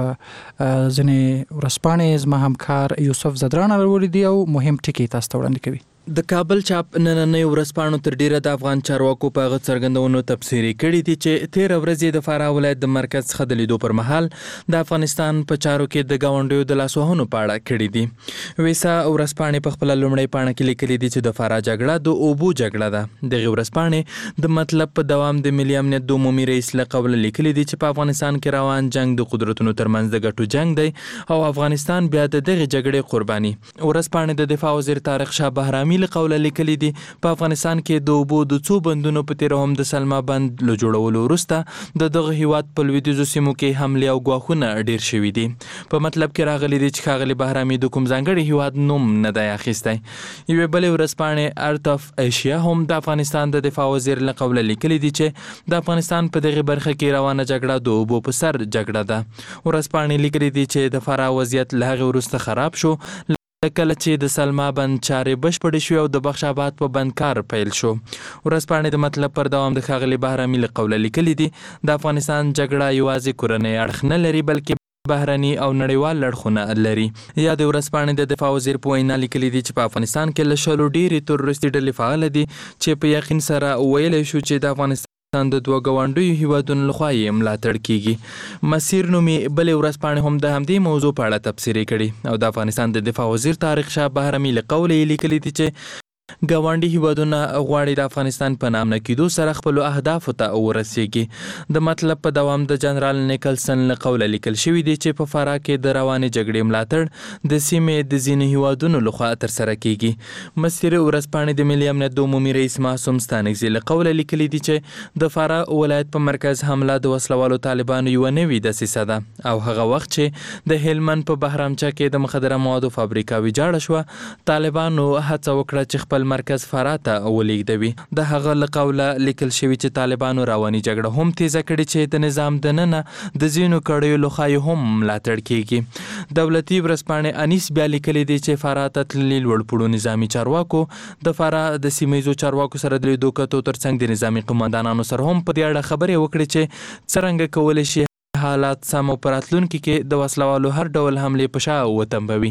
ځینې ورځپاڼې زما همکار یوسف زدران راوړي دي او مهم ټکي تاسو ته وړاندې کوي. د کابل چاپ نننۍ ورځپاڼو تر ډیره د افغان چارواکو په غو څرګندونو تبصرې کړې دي چې 13 ورځې د فراه ولایت د مرکز څخه د لیدو پر مهال د افغانستان په چارو کې د گاونډیو د لاسوهنو په اړه کړې دي. ویسا ورځپاڼې په خپل لومړی پاڼه کې لیکلي دي چې د فراه جګړه د اوبو جګړه ده. دغه ورځپاڼې د مطلب په دوام د ملي امنیت د عمومي رئیس له قوله لیکلي دي چې په افغانستان کې روان جنگ د قدرتونو ترمنځ د ګټو جنگ دی او افغانستان بیا د دغه جګړې قرباني. ورځپاڼې د دفاع وزیر طارق شاه بهرامي له قوله لیکلي دي په افغانستان کې د اوبو د څو بندونو په تیر هم د سلما بند له جوړولو وروسته د دغه هیواد په لویدیځو سیمو کې حمله او ګواښونه ډیر شوي دي. په مطلب کې راغلي دي چې ښاغلي بهرامي د کوم ځانګړي هیواد نوم نه دی اخیستی. یوې بلې ورځپاڼې ارت اف ایشیا هم د افغانستان د دفاع وزیر له قوله لیکلي دي چې د افغانستان په دغه برخه کې روانه جګړه د اوبو په سر جګړه ده. ورځپاڼې لیکلي دي چې د فراه وضعیت له هغې وروسته خراب شو کله چې د سلما بند چارې بشپړې شوې او د بخش آباد په بند کار پیل شو. ورځپاڼې د مطلب پر دوام د ښاغلي بهرامي له قوله لیکلي دي د افغانستان جګړه یوازې کورنۍ اړخ نه لري بلکې بهرني او نړیوال اړخونه لري. یا د ورځپاڼې د دفاع وزیر په وینا لیکلي دي چې په افغانستان کې له شلو ډېرې تروریستي ډلې فعاله دي چې په یقین سره ویلی شو چې د افغانستان د دوه ګاونډیو هیوادونو لخوا یې ملاتړ کیږي. مسیر نومې بلې ورځپاڼې هم د همدې موضوع په اړه تبصرې کړي او د افغانستان د دفاع وزیر طارق شاه بهرامي له قوله یې لیکلي دي چې ګاونډي هیوادونه غواړي د افغانستان په نام نه کېدو سره خپل اهدافو ته ورسیږي. د مطلب په دوام د جنرال نیکلسن له قوله لیکل شوي دي چې په فراه کې د روانې جګړې ملاتړ د سیمې د ځینو هیوادونو لخوا ترسره کیږي. مسیر ورځپاڼې د ملي امنیت د عمومي رئیس معصوم ستانکزي له قوله لیکلي دي چې د فراه ولایت په مرکز حمله د وسلوالو طالبانو یوه نوې دسیسه ده او هغه وخت چې د هلمند په بهرامچه کې د مخدره موادو فابریکه ویجاړه شوه طالبانو هڅه وکړه چې خپل مرکز فراه ته ولېږدوي. د هغه له قوله لیکل شوي چې طالبانو رواني جګړه هم تیزه کړې چې د نظام دننه د ځینو کړیو لخوا یې هم ملاتړ کیږي. دولتي ورځپاڼې انیس بیا لیکلي دي چې فراه ته تللي لوړپوړو نظامي چارواکو د فراه د سیمه ییزو چارواکو سره د لیدو کتو ترڅنګ د نظامي قومندانانو سره هم په دې اړه خبرې وکړې چې څرنګه کولی شي حالات سم او په راتلونکي کې د وسلوالو هر ډول حملې په شا وتنبوي.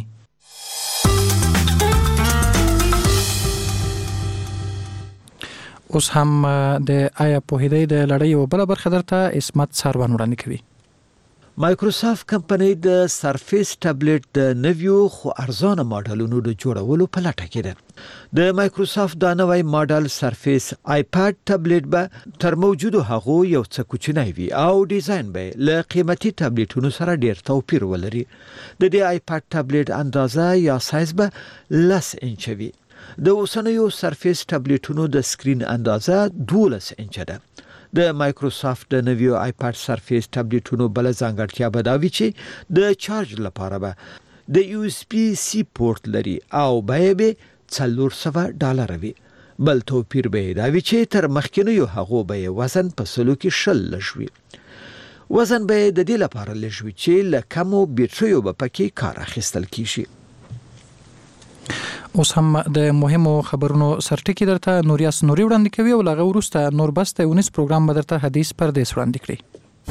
اوس هم د آیا پوهیدې د لړۍ یو بل برخه درته اسمت ساروان وړاندې کوي. مایکروسافت کمپنۍ د سرفیس ټابلیټ د نویو خو ارزانه ماډلونو د جوړولو په لټه کې ده. د مایکروسافت دا نوی ماډل سرفیس آیپاد ټابلیټ به تر موجودو هغو یو څه کوچنی وي او ډیزاین به له قیمتي ټابلیټونو سره ډیر توپیر ولري. د دې آیپاد ټابلیټ اندازه یا سایز به 10 انچ وي. د اوسنیو سرفیس ټابلیټونو د سکرین اندازه 12 انچ ده. د مایکروسافت د نویو آیپاد سرفیس ټابلیټونو بل ځانګړتیا به دا وي چې د چارج لپاره به د USB C پورت لري او بیه به $400 وي. بل توپیر به دا وی چې تر مخکینیو هغو به وزن په سلو کې 10 لږ وي. وزن به د دې لپاره لږ وي چې له کمو بیټریو به پکې کار اخیستل کیږي. اوس هم د مهمو خبرونو سرټکی درته نوریاس نوري وړاندې کوي او لغه وروسته نور بس ته 19 پروګرام به درته حدیث پردیس وړاندې کړي.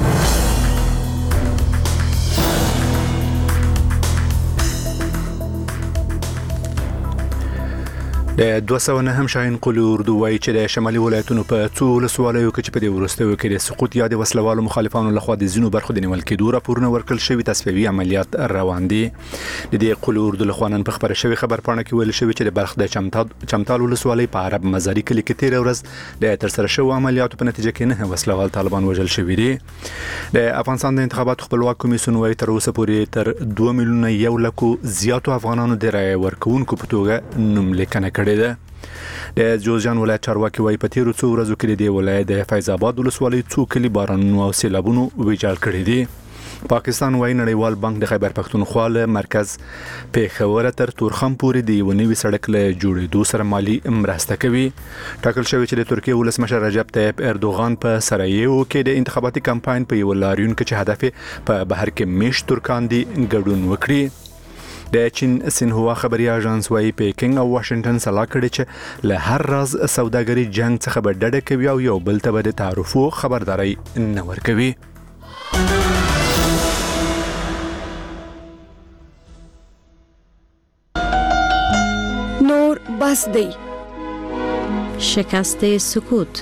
د 209 هم شاهین قلی اردو وایي چې د شمالي ولایتونو په څو ولسوالیو کې چې په دې وروستیو کې د سقوط یا د وسلوالو مخالفانو لخوا د ځینو برخو د نیول کېدو راپورونه ورکړل شوي تصفیوي عملیات روان دي. د دې قلی اردو لخوا نن په خبره شوی خبر پاڼه کې ویل شوی چې د بلخ د چمتال ولسوالۍ په عرب مزاري کلي کې تیر ورځ د ترسره شوی عملیاتو په نتیجه کې نه وسلوال طالبان وژل شوي دي. د افغانستان د انتخاباتو خپلواک کمیسیون وایي تر اوسه پورې تر 2 میلیونه 1 لک زیاتو افغانانو د رای ورکوونکو په توګه نوملیکنه کړې ده. د جوزجان ولایت چارواکي وایي په تیرو څو ورځو کې د ولایت د فیض آباد ولسوالۍ څو کلي بارانونو او سیلابونو ویجاړ کړي دي. پاکستان وایي نړیوال بانک د خیبر پښتونخوا له مرکز پیښور تر تورخم پورې د یو نوي سړک له جوړېدو سره مالی مرسته کوي. ټاکل شوی چې د ترکیه ولسمشر رجب طیب اردوغان په سرایو کې د انتخاباتي کمپاین په یو لاریون کې چې هدف په بهر کې میش ترکان دي ګډون وکړي. د چین سینهوا خبري اژانس وايي پیکینګ او واشنگټن سلا کړي چې له هر راز سوداګري جنگ څخه به ډډه کوي او یو بل ته به د تعرفو خبرداري نه ورکوي. نور بس دی شکست سکوت.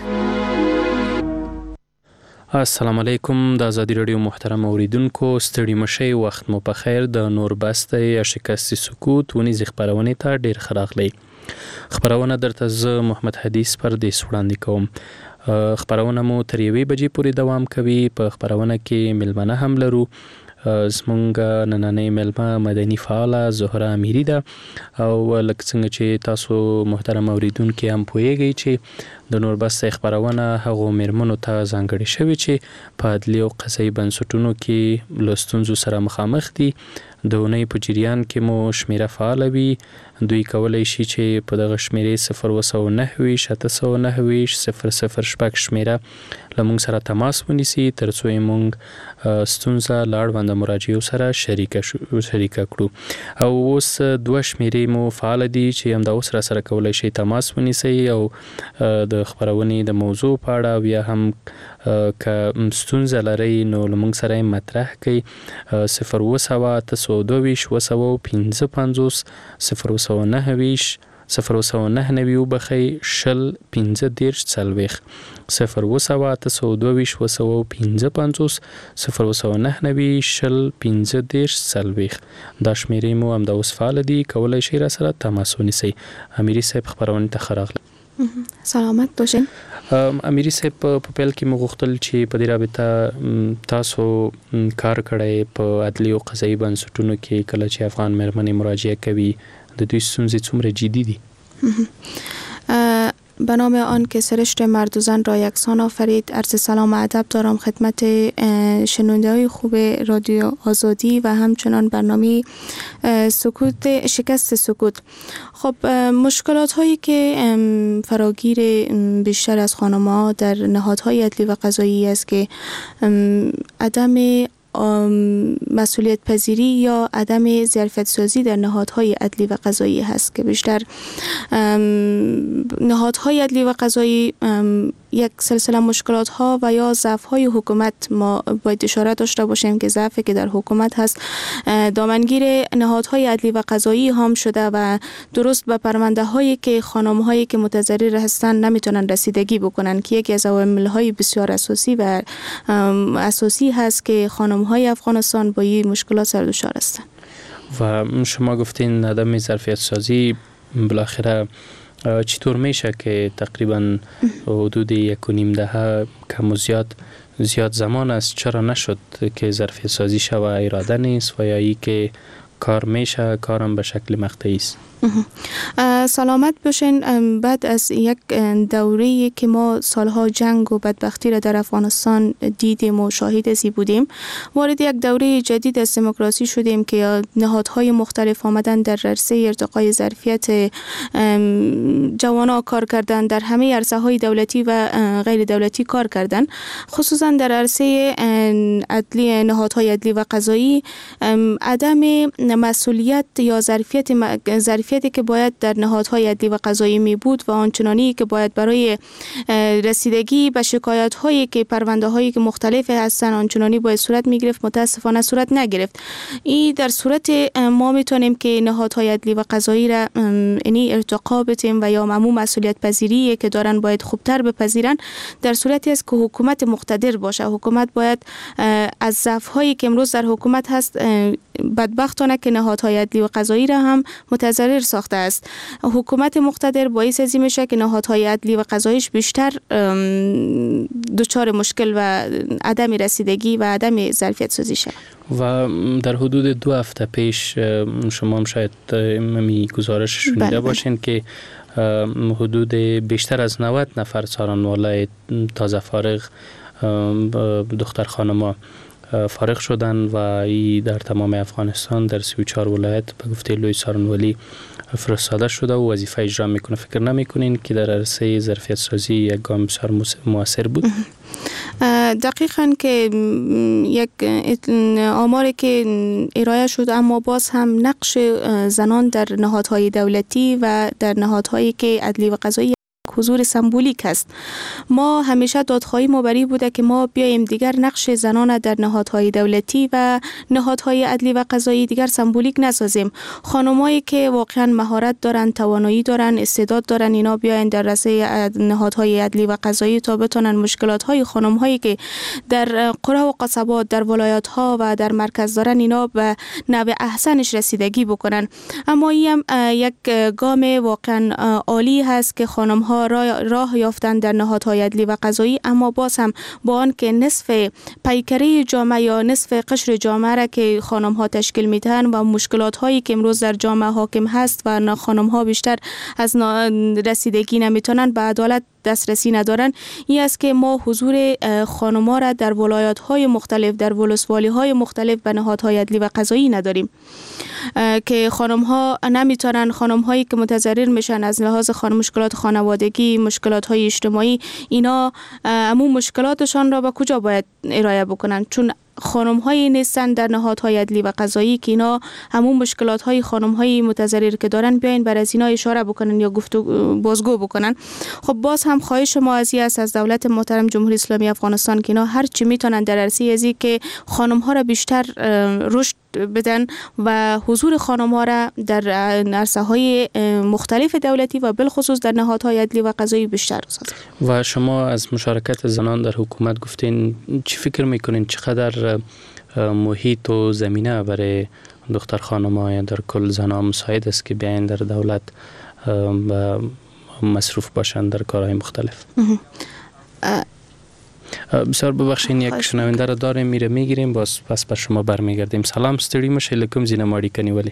السلام علیکم. د آزادی رادیو محترم اوریدونکو ستړي مشي وخت مو په خیر. د نور بسته یا شکست سکوت ونی خبرونه ته ډیر خراغلی. خبرونه درته ز محمد حدیث پر دې وړاندې کوم. خبرونه مو تر 1 بجې پورې دوام کوي. په خبرونه کې ملمنه هم لرو. زمونږ نننې ملما مدني فعاله زهره امیری ده او لکه څنګه چې تاسو محترم اوریدونکو هم پوهیږئ چې د نور بس خبرونه هغه مرمنو ته ځانګړي شوی چې په عدلي او قضایي بنسټونو کې لستونزو سره مخامخ دي. د اونۍ په جریان کې مو شمیره فعال وي. دوی کولای شي چې په دغه شمیرې 009 709 006 شمیره لمونږ سره تماس ونیسي ترڅو موږ ستونزه لاړ مراجعو سره شریک کړو. او اوس 2 شمیرې مو فعال دي چې هم د اوس سره کولای شي تماس ونیسي او د خبرونې د موضوع په اړه بیا هم که ستونزه لري نو لمونږ سره مطرح کړئ. 022 055 009 بخي شل 15 40 022 055 009 شل 15 40 دا شمیرې مو هم د اوس فعال دي. کولای شي را سره تماس ونیسئ. امیری صاحب خبرونه ته خراغله. سلامت باشین. امیری صاحب په پیل کې مغختل چې په دې رابطه تاسو کار کړی په عدلي او قضایي بنسټونو کې کله چې افغان مېرمنې مراجعه کوي د دوی ستونزې څومره جدي دي؟ به نام آن که سرشت مرد و زن را یکسان آفرید. عرض سلام و ادب دارم خدمت شنونده های خوب رادیو آزادی و همچنان برنامه شکست سکوت. خب مشکلات هایی که فراگیر بیشتر از خانم‌ها در نهادهای عدلی و قضایی است که عدم مسئولیت پذیری یا عدم ظرفیت سازی در نهادهای عدلی و قضایی هست که بیشتر نهادهای عدلی و قضایی یک سلسله مشکلات ها و یا ضعف های حکومت ما باید اشاره داشته باشیم که ضعفی که در حکومت هست دامنگیر نهادهای عدلی و قضایی هم شده و درست به پرونده هایی که خانم هایی که متضرر هستند نمیتونن رسیدگی بکنن که یکی از عوامل های بسیار اساسی و اساسی هست که خانم های افغانستان با این مشکلات سر دچار هستند. و شما گفتین عدم ظرفیت سازی بالاخره چطور میشه که تقریبا حدود 1.5 دهه کم و زیاد زمان است چرا نشد که ظرفیت سازی شوه؟ اراده نیست و یا ای که کار میشه کارم به شکل مقطعی است؟ سلامت باشین. بعد از یک دوره‌ای که ما سالها جنگ و بدبختی را در افغانستان دیدیم و شاهد ازی بودیم، وارد یک دوره جدید از دموکراسی شدیم که نهادهای مختلف آمدن در عرصه ارتقای ظرفیت جوانا کار کردن، در همه عرصه‌های دولتی و غیر دولتی کار کردن، خصوصا در عرصه عدلی، نهادهای عدلی و قضایی. عدم مسئولیت یا ظرفیتی که باید در نهادهای عدلی و قضایی می بود و آنچنانی که باید برای رسیدگی به شکایت هایی که پرونده هایی که مختلف هستن آنچنانی باید صورت می گرفت، متاسفانه صورت نگرفت. این در صورت ما میتونیم که نهادهای عدلی و قضایی را یعنی ارتقا بدیم و یا عموم مسئولیت پذیری که دارن باید خوبتر بپذیرن، در صورتی است که حکومت مقتدر باشه. حکومت باید از ضعف هایی که امروز در حکومت هست، بدبختانه که نهادهای عدلی و قضایی را هم متضرر ساخته است. حکومت مقتدر باعث ازی میشه که نهادهای عدلی و قضاییش بیشتر دچار مشکل و عدم رسیدگی و عدم ظرفیت سازی شه. و در حدود 2 هفته پیش شما هم شاید می گزارش شنیده باشین که حدود بیشتر از 90 نفر سارنوالای تازه فارغ دختر خانما فارغ شدن و ای در تمام افغانستان در 34 ولایت به گفته لوی سارنوالی فرستاده شده و وظیفه اجرا میکنه. فکر نمیکنین که در عرصه ظرفیت سازی یک گام بسیار موثر بود؟ دقیقاً که یک آماری که ارائه شد، اما باز هم نقش زنان در نهادهای دولتی و در نهادهایی که عدلی و قضایی حضور سمبولیک است. ما همیشه دادخواهی ما بری بوده که ما بیایم دیگر نقش زنان در نهادهای دولتی و نهادهای عدلی و قضایی دیگر سمبولیک نسازیم. خانمایی که واقعا مهارت دارن، توانایی دارن، استعداد دارن، اینا بیاین در رسه نهادهای عدلی و قضایی تا بتونن مشکلات‌های خانم‌هایی که در قرى و قصبات، در ولایت‌ها و در مرکز دارن، اینا به نوع احسنش رسیدگی بکنن. اما این یک گام واقعا عالی هست که خانم‌ها راه یافتن در نهادهای عدلی و قضایی، اما باز هم با آن که نصف پیکره جامعه یا نصف قشر جامعه را که خانم ها تشکیل میدن و مشکلات هایی که امروز در جامعه حاکم هست و خانم ها بیشتر از رسیدگی نمیتونن به عدالت دسترسی ندارن، این است که ما حضور خانم‌ها را در ولایت‌های مختلف، در ولسوالی‌های مختلف به نهادهای عدلی و قضایی نداریم که خانم‌ها نمیتونن، خانم‌هایی که متضرر میشن از لحاظ مشکلات خانوادگی، مشکلات‌های اجتماعی، اینا عموم مشکلاتشان را به کجا باید ارائه بکنن؟ چون خانم‌هایی نیستن در نهادهای عدلی و قضایی که اینا همون مشکلات‌های خانم‌های متضرر که دارن بیاین بر از اینا اشاره بکنن یا بازگو بکنن. خب باز هم خواهش ما از دولت محترم جمهوری اسلامی افغانستان که اینا هر چی میتونن در عرصه ازی که خانم‌ها را بیشتر رشد بدن و حضور خانم‌ها را در عرصه‌های مختلف دولتی و بالخصوص در نهادهای عدلی و قضایی بیشتر سازن. و شما از مشارکت زنان در حکومت گفتین، چی فکر میکنین چقدر محیط و زمینه برای دختر خانم‌ها یا در کل زن‌ها مساعد است که بیاین در دولت مصروف باشند در کارهای مختلف؟ بسیار ببخشین، یک شنونده را داریم، میگیریم، باز پس بر شما برمیگردیم. سلام، ستړي مشه، لکم زینه ماړی کنی ولی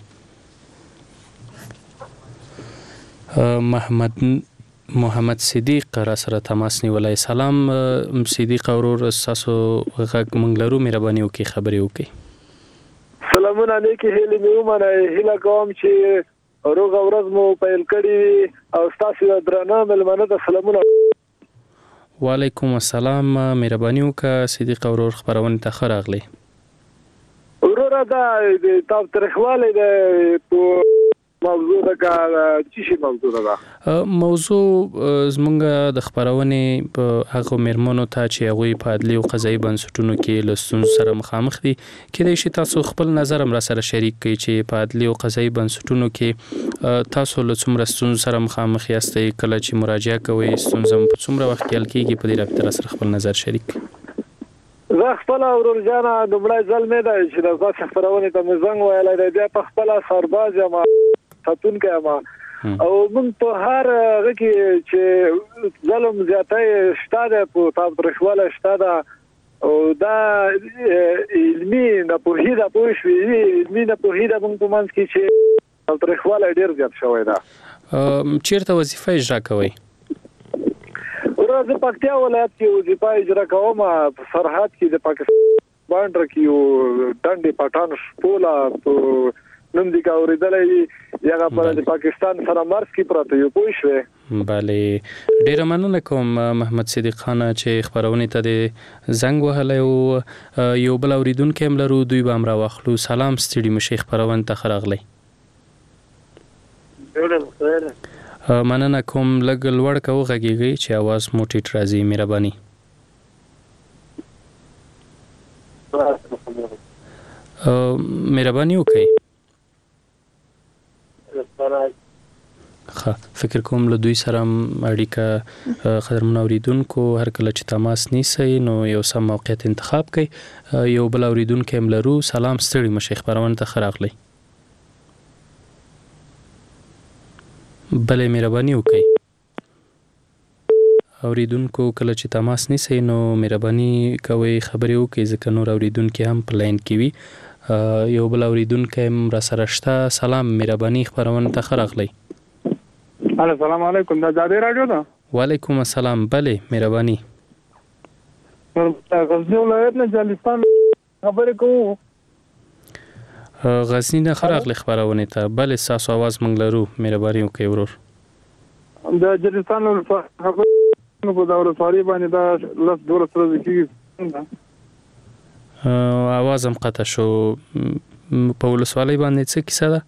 محمد صدیق را سره تماس نیولای. سلام صدیق اورور، تاسو غږ مونږ لرو، مهرباني وکړئ خبرې وکړئ. سلامونه علیکم، هیله مې ومنه، هیله کوم چې روغ ورځ مو پیل کړی او تاسو درنه ملمنه ته سلامونه. وعلیکم السلام، مهرباني وکړه صدیق اورور، خبرونه ته ښه راغلی. ورور دا تاسو ترخواله د موضوع دا چې شي موضوع دا موضوع زمونږ د خبرونه په هغه مرمنو ته چې هغه په عدلي او قضایي بنسټونو کې لستون سره مخامخ دي، کله چې تاسو خپل نظر هم را سره شریک کړئ چې په عدلي او قضایي بنسټونو کې تاسو له څومره ستونزو سره مخامخ یاستئ، کله چې مراجعه کوئ ستونزه په څومره وخت کې حل کیږي، په دې رابطه سره خپل نظر شریک کړئ. زه خپل ورور جان دومره ځل مې دا چې د تاسو خبرونه ته مزنګ ویلای دی، بیا په خپل سرباز یم ساتون کما او من په هر هغه کې چې ظلم زیاتای شته په تاسو ترخواله شته او دا علمي نه په هیله پوښوي، علمي نه په هیله موږ په منځ کې چې تاریخواله ډیر زیات شوی دا. چیرته وظیفه اجرا کوئ؟ زه پکتیا ولایت کې وظیفه اجرا کوم په سرحد کې د پاکستان باندې کې یو ډنډې پټان شپولا نوم دي کا اوریدلې یغه پر د پاکستان سره مرز کې پراته یو پوه شوې. بله ډیر مننه کوم محمد صدیق خان چې خبرونه ته د زنګ وهلی او یو بل اوریدونکو هم لرو دوی به امر واخلو. سلام ستړي مشي خبرونه ته خراغلی. مننه کوم لګ لوړ کو غږیږي چې आवाज مو ټیټ راځي مهرباني. مهرباني وکړئ. فکر کوم له دوی سره اړیکه قدرمن اوریدونکو هر کله چې تماس نیسي نو یو سم موقعیت انتخاب کړئ. یو بل اوریدونکو هم لرو. سلام ستړي مشي خبرونه ته خراغلی. بله مهرباني وکړئ. اوریدونکو کله چې تماس نیسي نو مهرباني کوئ خبرې وکړئ ځکه نور اوریدونکو هم په لاین کې وي. یو بل اوریدونکو هم را سره شته. سلام مهرباني خبرونه ته خراغلی. السلام علیکم دا جادي رادیو ده. وعلیکم السلام. بله مهرباني. غزنی ولایت نه جلستان خبرې کوو. غزنی نه خراغلی خبرونه ته. بله تاسو आवाज مونږ لرو. مهرباني وکړئ ورور. د جلستان خبرې په داور ساری باندې دا لس دور سره کیږي. आवाज هم قطع شو. په ولسوالۍ باندې څه کیسه ده؟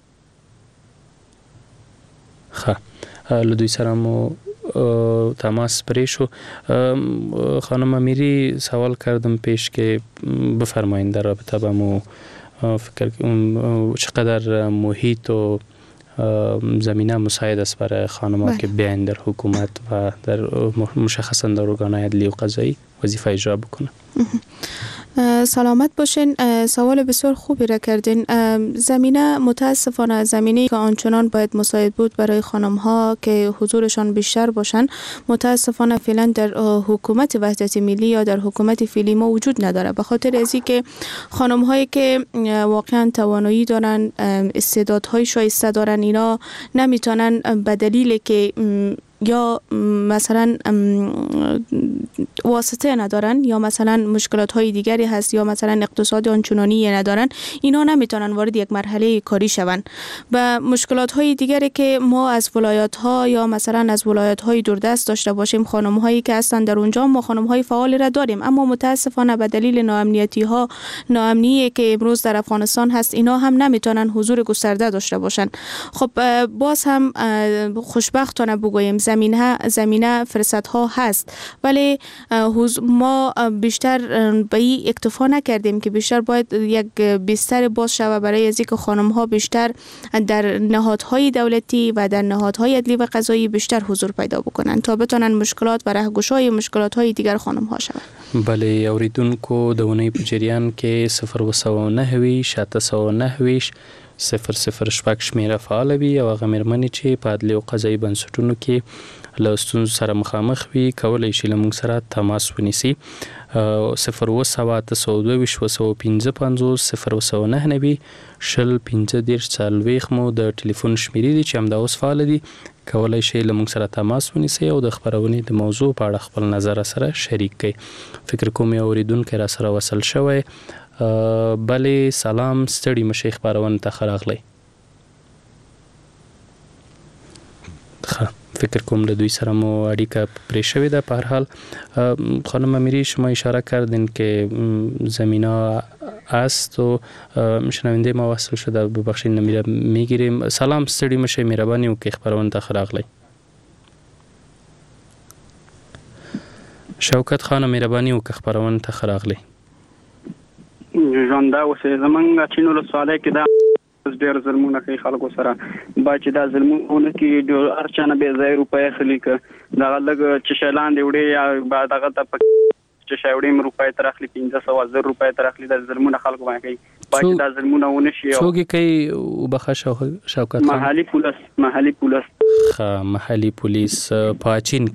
له دوی سره مو تماس پرې شو. خانم امیری سوال کردم پیش که بفرمایید در رابطه با مو فکر چقدر محیط و زمینه مساعد است برای خانم‌ها که بیاین در حکومت و در مشخصا در ارگان‌های عدلی و قضایی وظیفه اجرا بکنن. سلامت باشین. سوال بسیار خوبی را کردین. زمینه متاسفانه زمینه‌ای که آنچنان باید مساعد بود برای خانم‌ها که حضورشان بیشتر باشن متاسفانه فعلا در حکومت وحدت ملی یا در حکومت فعلی ما وجود نداره. به خاطر از اینکه خانم‌هایی که واقعا توانایی دارن استعدادهای شایسته دارن اینا نمیتونن به دلیل که یا مثلا واسطه ندارن یا مثلا مشکلات های دیگری هست یا مثلا اقتصاد آنچنانی ندارن اینا نمیتونن وارد یک مرحله کاری شون. و مشکلات های دیگری که ما از ولایات ها یا مثلا از ولایات های دوردست داشته باشیم خانم هایی که هستن در اونجا ما خانم های فعال را داریم اما متاسفانه به دلیل ناامنی که امروز در افغانستان هست اینا هم نمیتونن حضور گسترده داشته باشن. خب باز هم خوشبختانه بگویم زمینه فرصت ها هست ولی ما بیشتر به این اکتفا نکردیم که بیشتر باید یک بستر باز شود برای از اینکه خانم ها بیشتر در نهادهای دولتی و در نهادهای عدلی و قضایی بیشتر حضور پیدا بکنن تا بتونن مشکلات و رهگشای مشکلات های دیگر خانم ها شود. بله اوریدونکو د ونې په جریان کې 009 00 شپږ شمیره فعال وي او هغه مېرمنې چې په عدلي او قضایي بنسټونو کې له ستونزو سره مخامخ وي کولی شي له موږ سره تماس ونیسي. 02755 مو د ټلیفون شمیرې دي چې همدا اوس فعال دي. کولی شي له موږ سره تماس ونیسي او د خبرونې د موضوع په اړه خپل نظر سره شریک کړي. فکر کوم یو اوریدونکی را سره وصل شوی. بله سلام ستړي مشي خبرونه ته خراغلی. فکر کوم له دوی سره مو اړیکه پرې شوې ده. په هر حال خانم امیری شما اشاره کردین که زمینه است و شنونده ما وصل شده ببخشید میگیریم. سلام ستړي مشي مهرباني وکړئ خبرونه ته خراغلی. شوکت خان مهرباني وکړئ خبرونه ته خراغلی. ژوند دا اوسې زمونږ چینو له سواله کې دا ډېر ظلمونه کوي خلکو سره با چې دا ظلمونه کې د هر چا نه بې ځایه روپۍ اخلي که دغه لږ چې شی لاندې وړي یا دغه ته چې شی وړي روپۍ تر اخلي 500 روپۍ تر اخلي دا ظلمونه خلکو باندې کوي با چې دا ظلمونه ونه شي. څوک کوي وبخښه شوکت خان؟ محلي پولیس په چین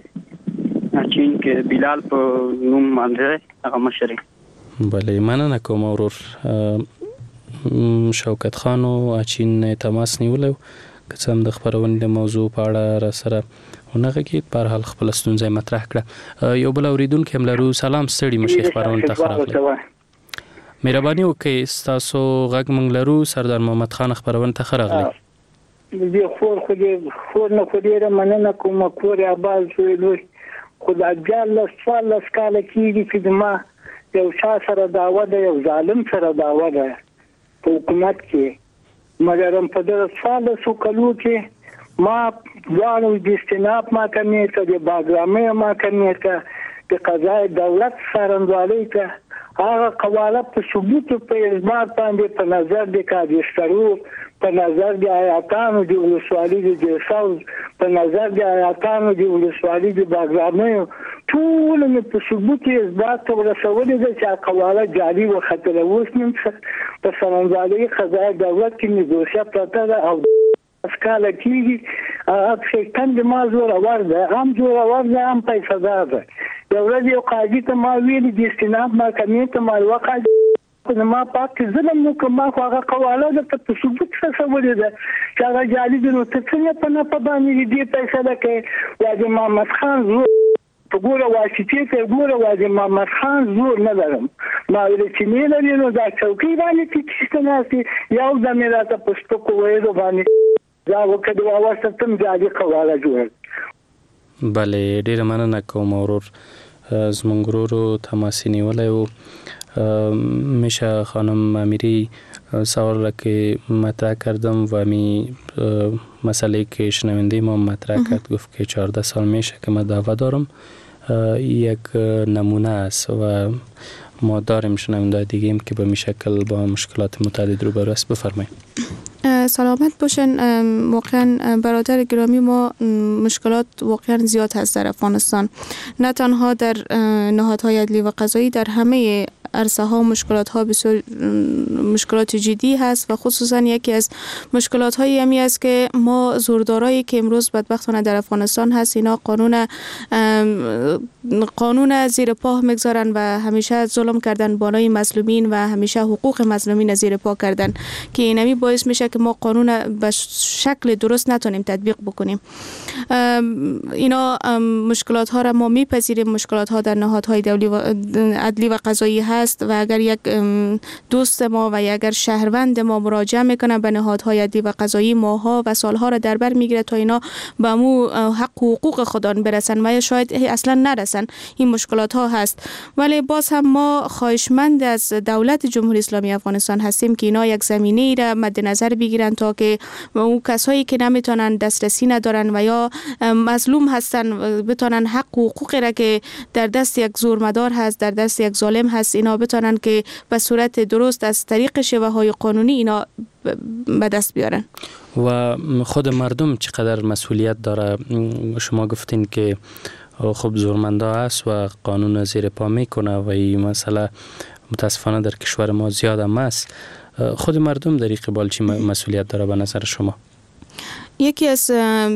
کې بلال په نوم باندې هغه مشر. بله مننه کوم ورور. شوکت خان او اچین تماس نیولو که څه هم د خبرونې د موضوع په اړه را سره ونغه کې په هر حال خپل ستونزې مطرح کړه. یو بل اوریدونکو هم لرو. سلام ستړي مشه خبرونه ته خراغله. مهرباني وکړئ تاسو غږ مونږ لرو. سردار محمد خان خبرونه ته خراغله. دې خور نه خوري مننه کوم کور آباد شوی خدای جل سوال سکاله کیږي چې ما یو شاه سره داوا ده یو ظالم سره داوا ده په حکومت کې مګر په دغه سوال سو کلو کې ما ځانو د استناب ما کمې ته د باګرامې ما کمې ته د قضای دولت سرندوالۍ ته هغه قواله په ثبوت په اثبات باندې په نظر د کاریسترو په نظر د آیاتانو د ولسوالۍ د جساوز په نظر د آیاتانو د ولسوالۍ د باګرامې ټول نه په ثبوت اثبات ورسولې ده چې قواله جاري وختل اوس نن په سرندوالۍ قضای دولت کې نیګوسیا پراته او اسکاله کیږي اپ کند ما زور ورده هم زور ورده هم پیسې ده. یو ورځ یو قاضي ته ما ویل د استناد ما کمیته ما وقایي ما پاک ظلم نو کوم هغه قواله د په ثبوت څه ولې ده چې هغه جالي د نو څه په نه په باندې دې پیسې ده کې واجب محمد خان زور ګوره واسطې ته ګوره واجب محمد خان زور نه لرم ما ویل چې نه لري نو دا څوکۍ باندې چې ناسي یو ځمې راته پښتو کوې باندې دا وکړو اوسه تم جالي قواله جوړ. بله ډیره مننه کوم اورور زمونږ ورور تماس نیولای و. میشه خانم امیری سوال که مطرح کردم و مسئله که شنونده ما مطرح کرد گفت که 14 سال میشه که ما دعوا دارم. یک نمونه است و ما داریم شنونده دیگه ایم که به می شکل با مشکلات متعدد روبرو است. بفرمایید. سلامت باشن. واقعا برادر گرامی ما مشکلات واقعا زیاد هست در افغانستان، نه تنها در نهادهای عدلی و قضایی، در همه عرصه ها مشکلات ها بسیار مشکلات جدی هست و خصوصا یکی از مشکلات هایی همی است که ما زوردارایی که امروز بدبختانه در افغانستان هست اینا قانون زیر پا میگذارن و همیشه ظلم کردن بالای مظلومین و همیشه حقوق مظلومین زیر پا کردن که اینمی باعث میشه که ما قانون به شکل درست نتونیم تطبیق بکنیم. اینا مشکلات ها را ما میپذیریم. مشکلات ها در نهادهای عدلی و قضایی هست و اگر یک دوست ما و اگر شهروند ما مراجعه میکنه به نهادهای عدلی و قضایی ماها و سالها را در بر میگیره تا اینا به مو حق و حقوق خودان برسن و شاید اصلا نرسن. این مشکلات ها هست، ولی باز هم ما خواهشمند از دولت جمهوری اسلامی افغانستان هستیم که اینا یک زمینه را مد نظر بگیرن تا که اون کسایی که نمیتونن دسترسی ندارن و یا مظلوم هستن بتونن حق و حقوقی را که در دست یک زورمدار هست، در دست یک ظالم هست، اینا بتونن که به صورت درست از طریق شیوه های قانونی اینا به دست بیارن. و خود مردم چقدر مسئولیت داره؟ شما گفتین که خب زورمنده است و قانون زیر پا میکنه و این مسئله متاسفانه در کشور ما زیاد هم است. خود مردم در این قبال چی مسئولیت داره به نظر شما؟ یکی از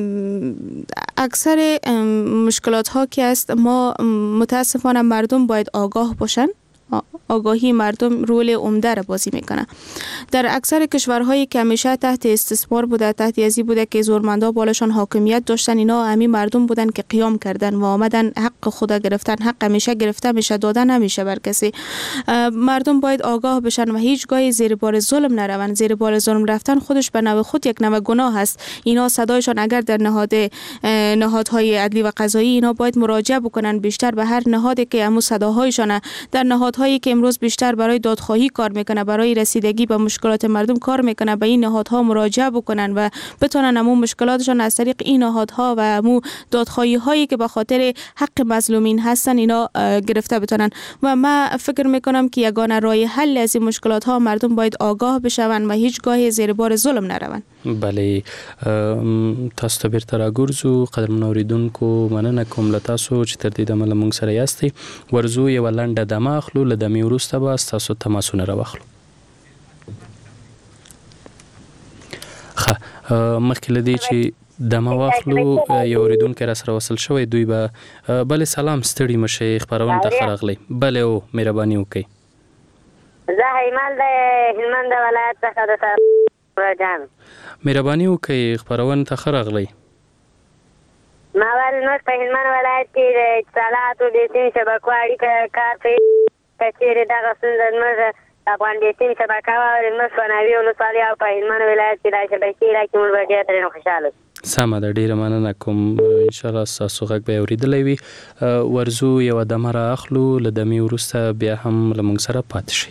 اکثر مشکلات ها که است ما متاسفانه مردم باید آگاه باشن. آگاهی مردم رول عمده را بازی میکنه. در اکثر کشورهایی که همیشه تحت استثمار بوده، تحت یزی بوده که زورمندا بالاشان حاکمیت داشتن، اینا همین مردم بودن که قیام کردن و آمدن حق خود گرفتن. حق همیشه گرفته میشه، داده نمیشه بر کسی. مردم باید آگاه بشن و هیچگاه زیر بار ظلم نروند. زیر بار ظلم رفتن خودش به نوع خود یک نوع گناه است. اینا صدایشان اگر در نهادهای عدلی و قضایی اینا باید مراجعه بکنن بیشتر به هر نهادی که همون صداهایشان در نهادهایی که امروز بیشتر برای دادخواهی کار میکنه، برای رسیدگی به مشکلات مردم کار میکنه، به این نهادها مراجعه بکنن و بتونن همون مشکلاتشان از طریق این نهادها و همون دادخواهی هایی که به خاطر حق مظلومین هستن اینا گرفته بتونن. و من فکر میکنم که یگانه راه حل از این مشکلات ها مردم باید آگاه بشون و هیچگاه زیر بار ظلم نروند. بله، تاسو ته بیرته راګرځو. قدرمن اوریدونکو مننه کوم له تاسو چې تر دې دمه له موږ سره یاستئ. ورځو یوه لنډه دمه اخلو، له دمې وروسته به ستاسو تماسونه راواخلو. ښه، مخکې له دې چې دمه واخلو یو اوریدونکی را سره وصل شوی، دوی به بله سلام ستړي مشئ خپرونه ته ښه راغلی. بله او مهرباني وکئ. زه هیمل د هلمند ولایت څخه د سرجان مهرباني وکړئ خبرونه ته ښه راغلی. ما ول نو په هلمند ولایت کې د اتصالاتو د سیم شبکو اړیکه کار کوي. کچېرې دغه ستونزه زموږ افغان د سیم شبکه واورې زموږ په ناوې ولسوالۍ او په هلمند ولایت کې دا شبکې راکړي موږ به ډېر ترې خوشحاله شو. سمه ده، ډیره مننه کوم. انشاءالله ستاسو غږ به اوریدلی وي. ورزو یوه دمه را اخلو، له دمې وروسته بیا هم له موږ سره پاتې شئ.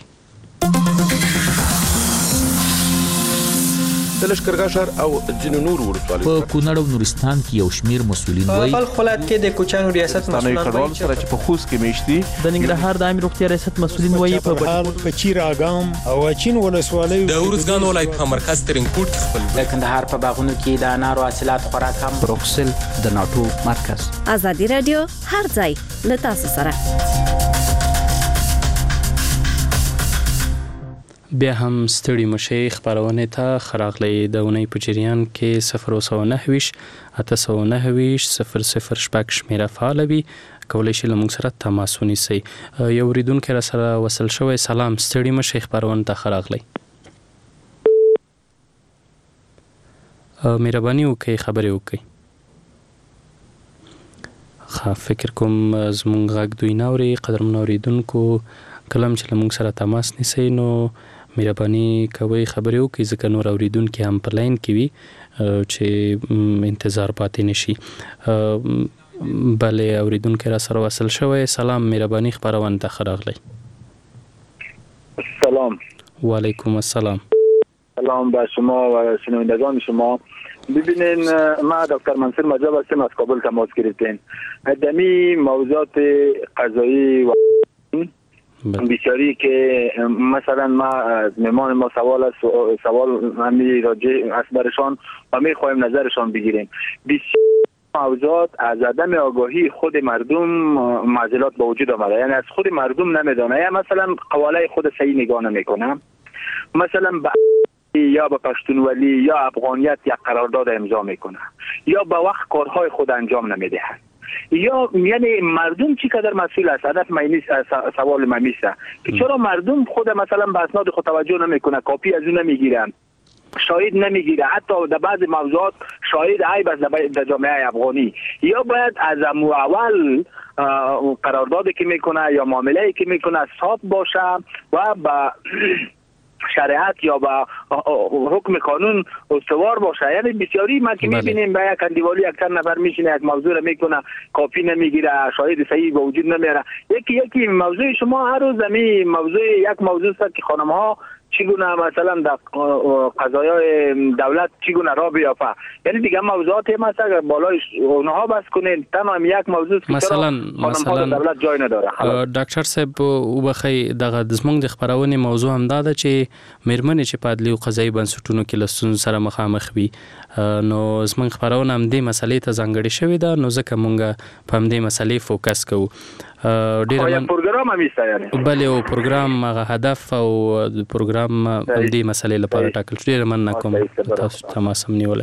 د لښکرګاه ښار او ځینو نورو ولسوالیو په کونړ او نورستان کې یو شمېر مسؤلین وایي په خپل کې د کوچانو ریاست مسؤلین وایي چې په خوست کې میشتي د ننګرهار د عامه روغتیا ریاست مسؤلین وایي په چیر اګام او اچین ولسوالیو د ارزګان ولایت په مرکز ترینکوټ کې خپل د کندهار په باغونو کې د انارو حاصلات خورا کم. بروکسل د ناټو مرکز. ازادي رادیو هر ځای له تاسو سره. بیا هم ستړي مشي خبرونه ته خراغلی د اونۍ په جریان کې 009 809 006 شمیره فعال وي. کولای شئ له موږ سره تماس ونیسئ. یو اوریدونکی را سره وصل شوی. سلام، ستړي مشي خبرونه ته خراغلی. مهرباني وکړئ خبرې وکړئ. فکر کوم زموږ غږ دوی نه اوري. قدرمنو اوریدونکو کلم چې له موږ سره تماس نیسئ نو مهرباني کوئ خبرې وکړئ، ځکه نور اوریدونکي هم په لاین کې وي چې انتظار پاتې نشي. بله اوریدونکی را سره وصل شوی. سلام، مهرباني خبرونه ته ښه راغلی. سلام. وعلیکم السلام. سلام به شما و شنوندگان شما. ببینین ما دکتر منصور مجاب هستم، از کابل تماس گرفتین. دمی موضوعات قضایی و بیچاری که مثلا ما مهمان ما سوال همی راجع از برشان و میخوایم نظرشان بگیریم. موضوعات از عدم آگاهی خود مردم معضلات با وجود آمده، یعنی از خود مردم نمیدانه، یا مثلا قواله خود صحیح نگاه نمیکنه، مثلا یا به پشتونولی یا افغانیت یک قرارداد امضا میکنه یا به وقت کارهای خود انجام نمیده، یا یعنی مردم چقدر مسئول است. هدف سوال من میشه که چرا مردم خود مثلا به اسناد خود توجه نمیکنه، کاپی از اون نمیگیرن، شاهد نمیگیره، حتی در بعض موضوعات شاهد عیب است در جامعه افغانی. یا باید از اول قراردادی که میکنه یا معامله‌ای که میکنه ثابت باشه و با شریعت یا با حکم قانون استوار باشه. یعنی بسیاری ما که میبینیم به یک اندیوالی اکثر نفر میشینه یک موضوع رو میکنه، کاپی نمیگیره، شاهد صحیح به وجود نمیاره. یکی موضوع شما هر روز زمین موضوع یک موضوع است که خانم ها چگونه مثلا در قضایای دولت چگونه را بیافته، یعنی دیگه موضوعات هم است اگر بالای اونها بس کنین تمام یک موضوع که مثلا دولت جای نداره. ډاکټر صاحب وبخی دغه د زمونږ د خبرونې موضوع هم دا ده چې مېرمنې چې په عدلي او قضایي بنسټونو کې له ستونزو سره مخامخ وي، نو زمونږ خبرونه هم دې مسلې ته ځانګړې شوې ده، نو ځکه مونږ په همدې مسلې فوکس کوو. ډیر پروګرام هم ایسته، یعنی بله او پروګرام هغه هدف او پروګرام دې مسلې لپاره ټاکل شو. ډیر مننه کوم تاسو تماس هم نیولې.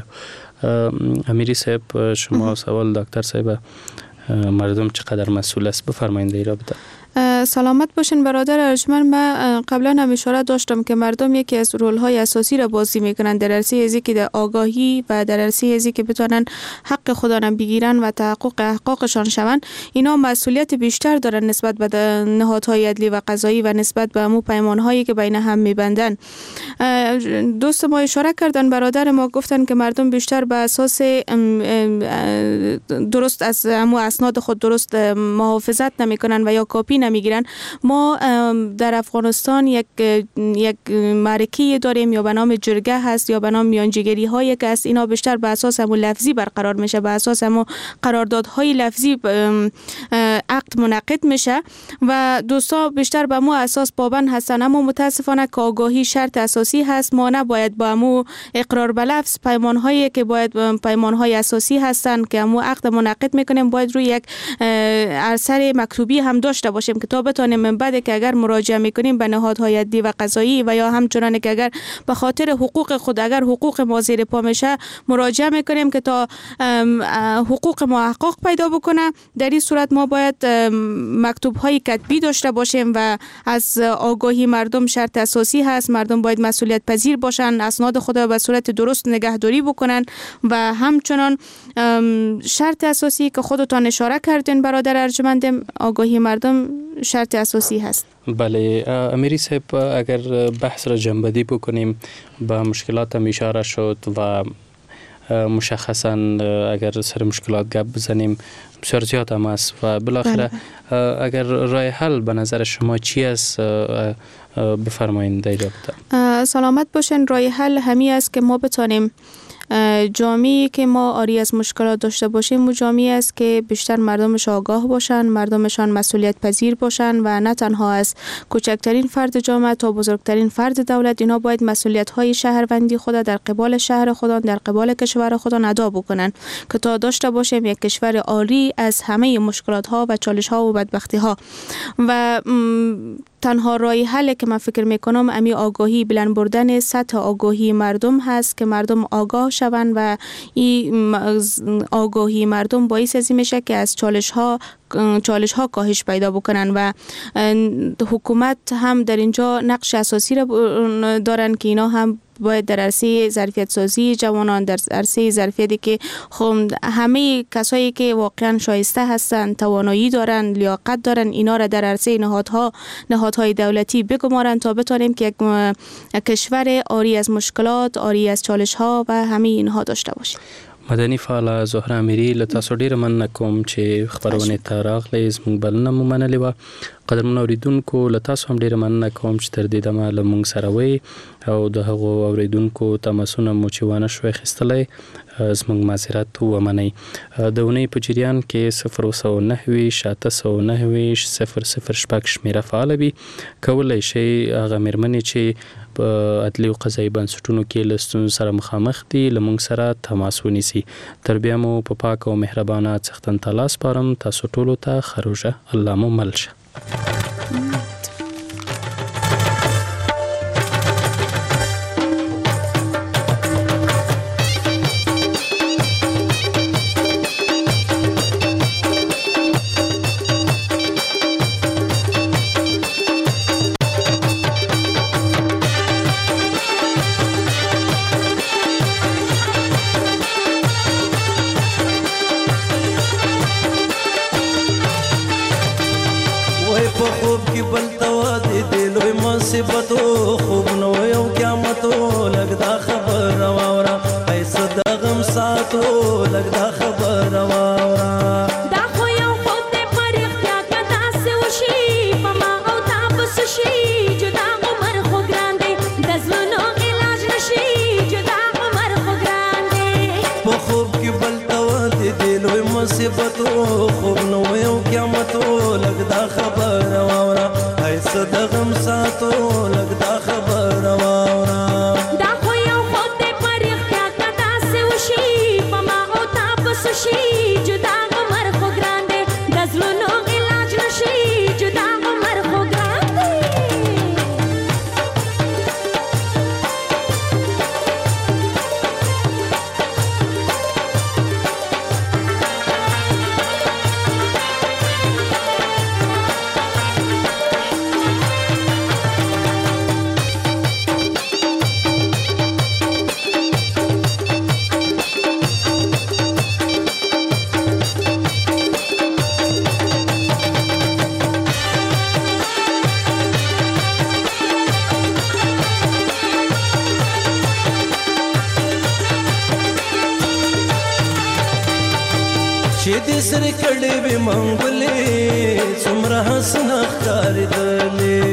امیری صاحب شما سوال دکتر صاحب مردم چقدر مسئول است بفرمایید در رابطه. سلامت باشین برادر ارجمند. من قبلا هم اشاره داشتم که مردم یکی از رول‌های اساسی را بازی میکنن در عرصه ازی که در آگاهی و در عرصه ازی که بتونن حق خود را بگیرن و تحقق احقاقشان شون. اینا مسئولیت بیشتر دارن نسبت به نهادهای عدلی و قضایی و نسبت به مو پیمانهایی که بین هم میبندن. دوست ما اشاره کردن، برادر ما گفتن که مردم بیشتر به اساس درست از مو اسناد خود درست محافظت نمیکنن و یا کاپی نمیگیرن. ما در افغانستان یک معرکه داریم یا به نام جرگه هست یا به نام میانجیگری هایی که است. اینا بیشتر به اساس همون لفظی برقرار میشه، به اساس همون قراردادهای لفظی عقد منعقد میشه و دوستا بیشتر به مو اساس پابند هستن. اما متاسفانه که آگاهی شرط اساسی هست، ما نباید با مو اقرار به لفظ پیمان هایی که باید پیمان های اساسی هستن که مو عقد منعقد میکنیم باید روی یک اثر مکتوبی هم داشته باشیم که تا بتونیم من بعد که اگر مراجعه میکنیم به نهادهای عدلی و قضایی و یا همچنان که اگر به خاطر حقوق خود اگر حقوق ما زیر پا میشه مراجعه میکنیم که تا حقوق ما احقاق پیدا بکنه. در این صورت ما باید باید مکتوب های کتبی داشته باشیم و از آگاهی مردم شرط اساسی هست. مردم باید مسئولیت پذیر باشن، اسناد خود به صورت درست نگهداری بکنن و همچنان شرط اساسی که خودتان اشاره کردین برادر ارجمند، آگاهی مردم شرط اساسی هست. بله امیری صاحب، اگر بحث را جنبندی بکنیم به مشکلات هم اشاره شد و مشخصا اگر سر مشکلات گپ بزنیم بسیار زیاد هم است و بالاخره اگر راه حل به نظر شما چی است بفرمایید در رابطه. سلامت باشین. راه حل همی است که ما بتانیم جامعه‌ای که ما آری از مشکلات داشته باشیم و جامعه‌ای است که بیشتر مردمش آگاه باشن، مردمشان مسئولیت پذیر باشن و نه تنها از کوچکترین فرد جامعه تا بزرگترین فرد دولت، اینا باید مسئولیت‌های شهروندی خود در قبال شهر خودان، در قبال کشور خودان ادا بکنن که تا داشته باشیم یک کشور آری از همه مشکلات‌ها و چالش‌ها و بدبختی‌ها. و تنها راه حل که من فکر میکنم امی آگاهی، بلند بردن سطح آگاهی مردم هست که مردم آگاه شوند و این آگاهی مردم باعث ازی میشه که از چالش ها کاهش پیدا بکنن و حکومت هم در اینجا نقش اساسی را دارن که اینا هم باید در عرصه ظرفیت سازی جوانان، در عرصه ظرفیتی که همه کسایی که واقعا شایسته هستند، توانایی دارن، لیاقت دارن، اینا را در عرصه نهادهای دولتی بگمارن تا بتونیم که یک کشور آری از مشکلات، آری از چالش ها و همه اینها داشته باشیم. مدني فعاله زهره امیری له تاسو ډیره مننه کوم چې خبرونه ته راغلی، زموږ بلنه مو منلې وه. قدرمنو اوریدونکو له تاسو هم ډیره مننه کوم چې تر دې دمه له موږ سره وئ او د هغو اوریدونکو تماسونه مو چې ونه شوی اخیستلی، زموږ معذرت ومنئ. د اونۍ په جریان کې 009-609-006 شمیره فعاله وي. کولی شئ هغه مېرمنې چې په عدلي او قضایي بنسټونو کې له ستونزو سره مخامخ دي له موږ سره تماس ونیسي. تر بیا مو په پاک او مهربانه څښتن ته لاس سپارم. تاسو ټولو ته ښه روژه، الله مو مل شه. خوب نو یو قیامتو لګدا خبر واورا ایسه د غم ساتو لګدا خبر واورا دا خو یو خود دې پر اختیا کدا سه وشي پما او تاسو شي جدا عمر خو ګران دی د زونو علاج نشي جدا عمر خو ګران دی په خوب کې بل تو دې لوی مصیبتو خوب نو یو قیامتو لګدا خبر واورا ایسه د غم ساتو لګدا خبر واورا دا خو یو خود دې پر اختیا کدا سه وشي پما او تاسو شي جدا عمر خو ګران دی د زونو علاج نشي جدا عمر خو ګران دی. چې دې سره کړې وې منګولې څومره حسن ښکارېدلې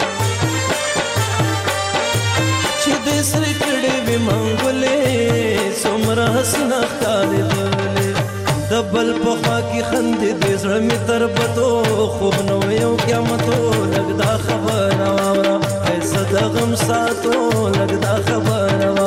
چې دې سره کړې وې منګولې څومره حسن ښکارېدلې د بل په خوا کې خندې دې زړه مې تربتو خوب نو یو قیامتو لګدا خبر واورا ایسه د غم ساتو لګدا خبر